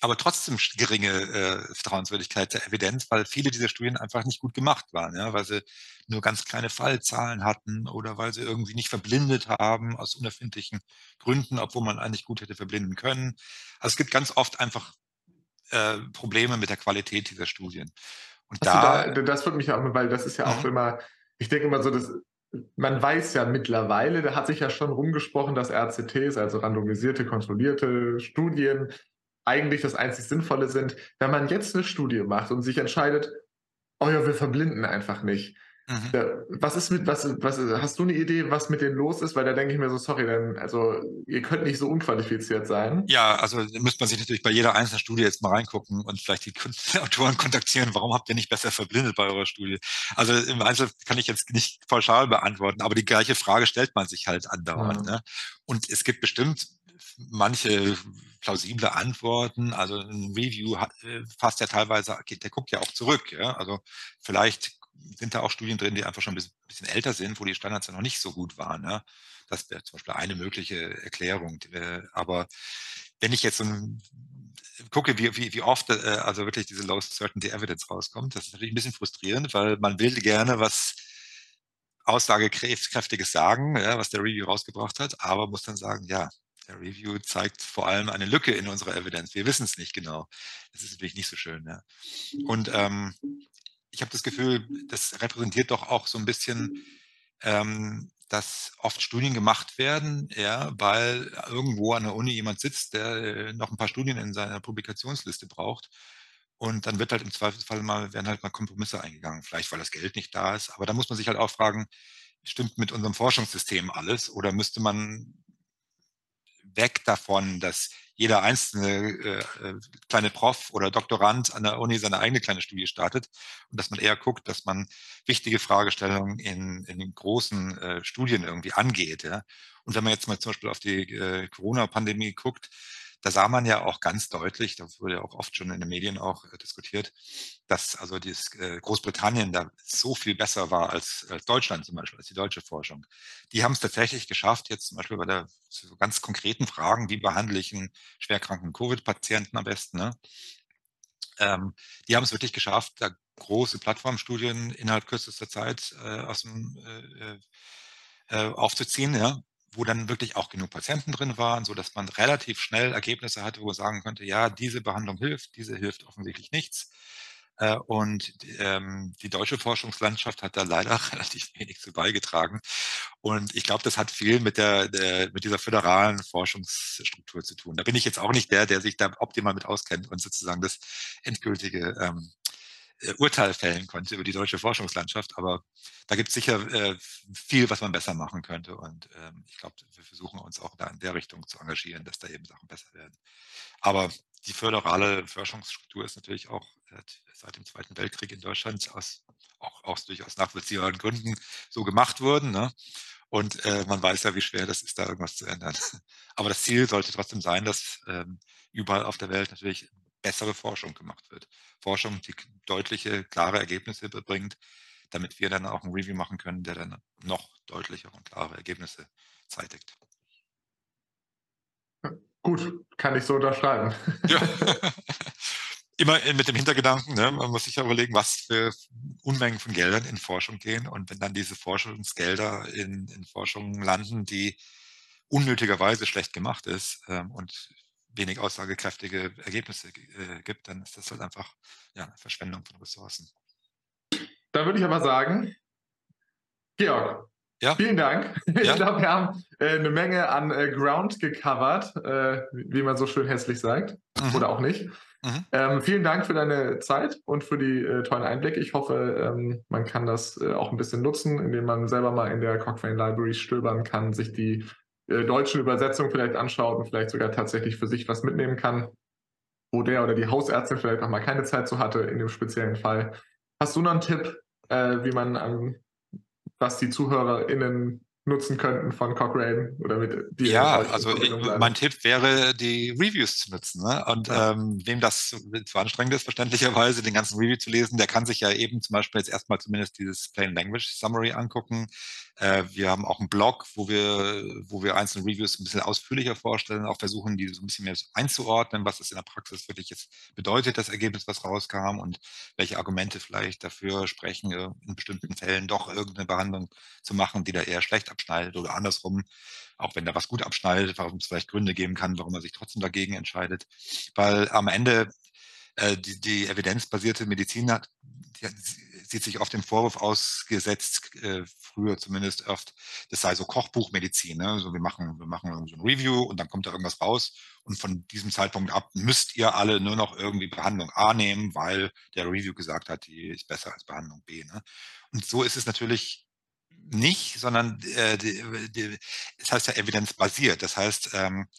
aber trotzdem geringe Vertrauenswürdigkeit der Evidenz, weil viele dieser Studien einfach nicht gut gemacht waren, ja, weil sie nur ganz kleine Fallzahlen hatten oder weil sie irgendwie nicht verblindet haben aus unerfindlichen Gründen, obwohl man eigentlich gut hätte verblinden können. Also es gibt ganz oft einfach Probleme mit der Qualität dieser Studien. Und Hast du da, das würde mich auch, weil das ist ja auch immer, ich denke immer so, man weiß ja mittlerweile, da hat sich ja schon rumgesprochen, dass RCTs, also randomisierte, kontrollierte Studien, eigentlich das einzig Sinnvolle sind. Wenn man jetzt eine Studie macht und sich entscheidet, oh ja, wir verblinden einfach nicht. mhm. Was ist hast du eine Idee, was mit denen los ist? Weil da denke ich mir so, sorry, also ihr könnt nicht so unqualifiziert sein. Ja, also da müsste man sich natürlich bei jeder einzelnen Studie jetzt mal reingucken und vielleicht die Autoren kontaktieren, warum habt ihr nicht besser verblindet bei eurer Studie? Also im Einzelnen kann ich jetzt nicht pauschal beantworten, aber die gleiche Frage stellt man sich halt andauernd. Ja. Ne? Und es gibt bestimmt manche plausible Antworten. Also ein Review fasst ja teilweise, der guckt ja auch zurück. Ja? Also vielleicht sind da auch Studien drin, die einfach schon ein bisschen älter sind, wo die Standards ja noch nicht so gut waren. Ja? Das wäre zum Beispiel eine mögliche Erklärung. Aber wenn ich jetzt gucke, wie oft also wirklich diese Low Certainty Evidence rauskommt, das ist natürlich ein bisschen frustrierend, weil man will gerne was Aussagekräftiges sagen, ja, was der Review rausgebracht hat, aber muss dann sagen, ja, der Review zeigt vor allem eine Lücke in unserer Evidenz. Wir wissen es nicht genau. Das ist natürlich nicht so schön. Ja. Und ich habe das Gefühl, das repräsentiert doch auch so ein bisschen, dass oft Studien gemacht werden, ja, weil irgendwo an der Uni jemand sitzt, der noch ein paar Studien in seiner Publikationsliste braucht. Und dann wird halt im Zweifelsfall werden halt mal Kompromisse eingegangen, vielleicht weil das Geld nicht da ist. Aber da muss man sich halt auch fragen, stimmt mit unserem Forschungssystem alles oder müsste man weg davon, dass jeder einzelne kleine Prof oder Doktorand an der Uni seine eigene kleine Studie startet und dass man eher guckt, dass man wichtige Fragestellungen in großen Studien irgendwie angeht. Ja? Und wenn man jetzt mal zum Beispiel auf die Corona-Pandemie guckt, da sah man ja auch ganz deutlich, das wurde ja auch oft schon in den Medien auch diskutiert, dass also Großbritannien da so viel besser war als Deutschland zum Beispiel, als die deutsche Forschung. Die haben es tatsächlich geschafft, jetzt zum Beispiel bei so ganz konkreten Fragen, wie behandle ich einen schwerkranken Covid-Patienten am besten, ne? Die haben es wirklich geschafft, da große Plattformstudien innerhalb kürzester Zeit aufzuziehen, ja, wo dann wirklich auch genug Patienten drin waren, so dass man relativ schnell Ergebnisse hatte, wo man sagen konnte, ja, diese Behandlung hilft, diese hilft offensichtlich nichts. Und die deutsche Forschungslandschaft hat da leider relativ wenig zu beigetragen. Und ich glaube, das hat viel mit mit dieser föderalen Forschungsstruktur zu tun. Da bin ich jetzt auch nicht der sich da optimal mit auskennt und sozusagen das endgültige Urteil fällen konnte über die deutsche Forschungslandschaft. Aber da gibt es sicher viel, was man besser machen könnte. Und ich glaube, wir versuchen uns auch da in der Richtung zu engagieren, dass da eben Sachen besser werden. Aber die föderale Forschungsstruktur ist natürlich auch seit dem Zweiten Weltkrieg in Deutschland auch durchaus nachvollziehbaren Gründen so gemacht worden. Ne? Und man weiß ja, wie schwer das ist, da irgendwas zu ändern. Aber das Ziel sollte trotzdem sein, dass überall auf der Welt natürlich bessere Forschung gemacht wird. Forschung, die deutliche, klare Ergebnisse bringt, damit wir dann auch ein Review machen können, der dann noch deutlichere und klare Ergebnisse zeitigt. Gut, kann ich so unterschreiben. Ja. Immer mit dem Hintergedanken, ne, man muss sich ja überlegen, was für Unmengen von Geldern in Forschung gehen. Und wenn dann diese Forschungsgelder in Forschung landen, die unnötigerweise schlecht gemacht ist und wenig aussagekräftige Ergebnisse gibt, dann ist das halt einfach ja, Verschwendung von Ressourcen. Da würde ich aber sagen, Georg, Ja, vielen Dank. Ich ja. glaube, wir haben eine Menge an Ground gecovert, wie man so schön hässlich sagt. Mhm. Oder auch nicht. Mhm. Vielen Dank für deine Zeit und für die tollen Einblicke. Ich hoffe, man kann das auch ein bisschen nutzen, indem man selber mal in der Cochrane Library stöbern kann, sich die deutschen Übersetzungen vielleicht anschaut und vielleicht sogar tatsächlich für sich was mitnehmen kann, wo der oder die Hausärztin vielleicht auch mal keine Zeit zu hatte in dem speziellen Fall. Hast du noch einen Tipp, wie man was die ZuhörerInnen nutzen könnten von Cochrane oder mit dir Ja, euch in also Verbindung mein bleiben. Tipp wäre, die Reviews zu nutzen. Ne? Und Ja. wem das zu anstrengend ist, verständlicherweise, den ganzen Review zu lesen, der kann sich ja eben zum Beispiel jetzt erstmal zumindest dieses Plain Language Summary angucken. Wir haben auch einen Blog, wo wir einzelne Reviews ein bisschen ausführlicher vorstellen, auch versuchen, die so ein bisschen mehr einzuordnen, was das in der Praxis wirklich jetzt bedeutet, das Ergebnis, was rauskam und welche Argumente vielleicht dafür sprechen, in bestimmten Fällen doch irgendeine Behandlung zu machen, die da eher schlecht abschneidet oder andersrum, auch wenn da was gut abschneidet, warum es vielleicht Gründe geben kann, warum man sich trotzdem dagegen entscheidet. Weil am Ende die evidenzbasierte Medizin sieht sich oft dem Vorwurf ausgesetzt, früher zumindest oft, das sei so Kochbuchmedizin. Ne? Also wir machen so ein Review und dann kommt da irgendwas raus und von diesem Zeitpunkt ab müsst ihr alle nur noch irgendwie Behandlung A nehmen, weil der Review gesagt hat, die ist besser als Behandlung B. Ne? Und so ist es natürlich nicht, sondern es heißt ja evidenzbasiert. Das heißt,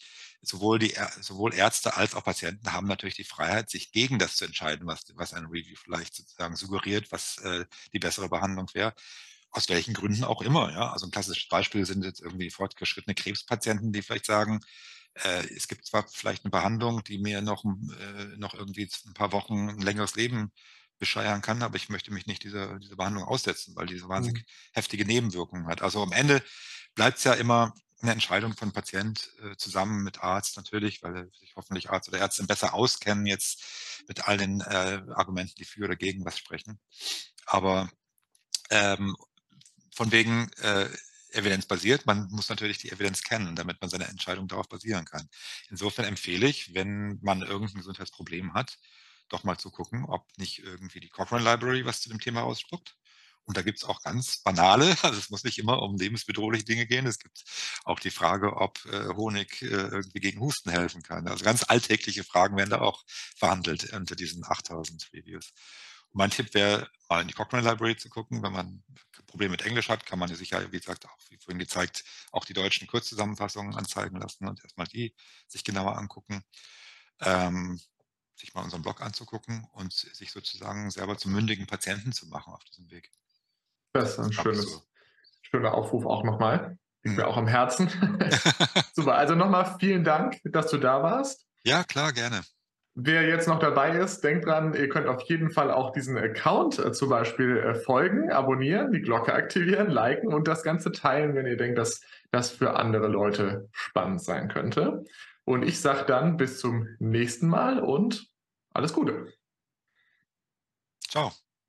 sowohl Ärzte als auch Patienten haben natürlich die Freiheit, sich gegen das zu entscheiden, was ein Review vielleicht sozusagen suggeriert, was die bessere Behandlung wäre. Aus welchen Gründen auch immer. Ja? Also ein klassisches Beispiel sind jetzt irgendwie fortgeschrittene Krebspatienten, die vielleicht sagen, es gibt zwar vielleicht eine Behandlung, die mir noch irgendwie ein paar Wochen ein längeres Leben bescheuern kann, aber ich möchte mich nicht dieser Behandlung aussetzen, weil diese Mhm. wahnsinnig heftige Nebenwirkungen hat. Also am Ende bleibt es ja immer eine Entscheidung von Patient zusammen mit Arzt natürlich, weil sich hoffentlich Arzt oder Ärztin besser auskennen jetzt mit all den Argumenten, die für oder gegen was sprechen. Aber ähm, von wegen evidenzbasiert, man muss natürlich die Evidenz kennen, damit man seine Entscheidung darauf basieren kann. Insofern empfehle ich, wenn man irgendein Gesundheitsproblem hat, doch mal zu gucken, ob nicht irgendwie die Cochrane Library was zu dem Thema ausspuckt. Und da gibt es auch ganz banale, also es muss nicht immer um lebensbedrohliche Dinge gehen. Es gibt auch die Frage, ob Honig irgendwie gegen Husten helfen kann. Also ganz alltägliche Fragen werden da auch verhandelt unter diesen 8000 Reviews. Und mein Tipp wäre, mal in die Cochrane Library zu gucken. Wenn man Probleme mit Englisch hat, kann man sich ja, wie gesagt, auch wie vorhin gezeigt, auch die deutschen Kurzzusammenfassungen anzeigen lassen und erstmal die sich genauer angucken. Ähm, sich mal unseren Blog anzugucken und sich sozusagen selber zum mündigen Patienten zu machen auf diesem Weg. Das ist Das ein glaube ich so. schöner Aufruf auch nochmal. Liegt Hm. mir auch am Herzen. Super, also nochmal vielen Dank, dass du da warst. Ja, klar, gerne. Wer jetzt noch dabei ist, denkt dran, ihr könnt auf jeden Fall auch diesen Account zum Beispiel folgen, abonnieren, die Glocke aktivieren, liken und das Ganze teilen, wenn ihr denkt, dass das für andere Leute spannend sein könnte. Und ich sage dann bis zum nächsten Mal und alles Gute. Ciao.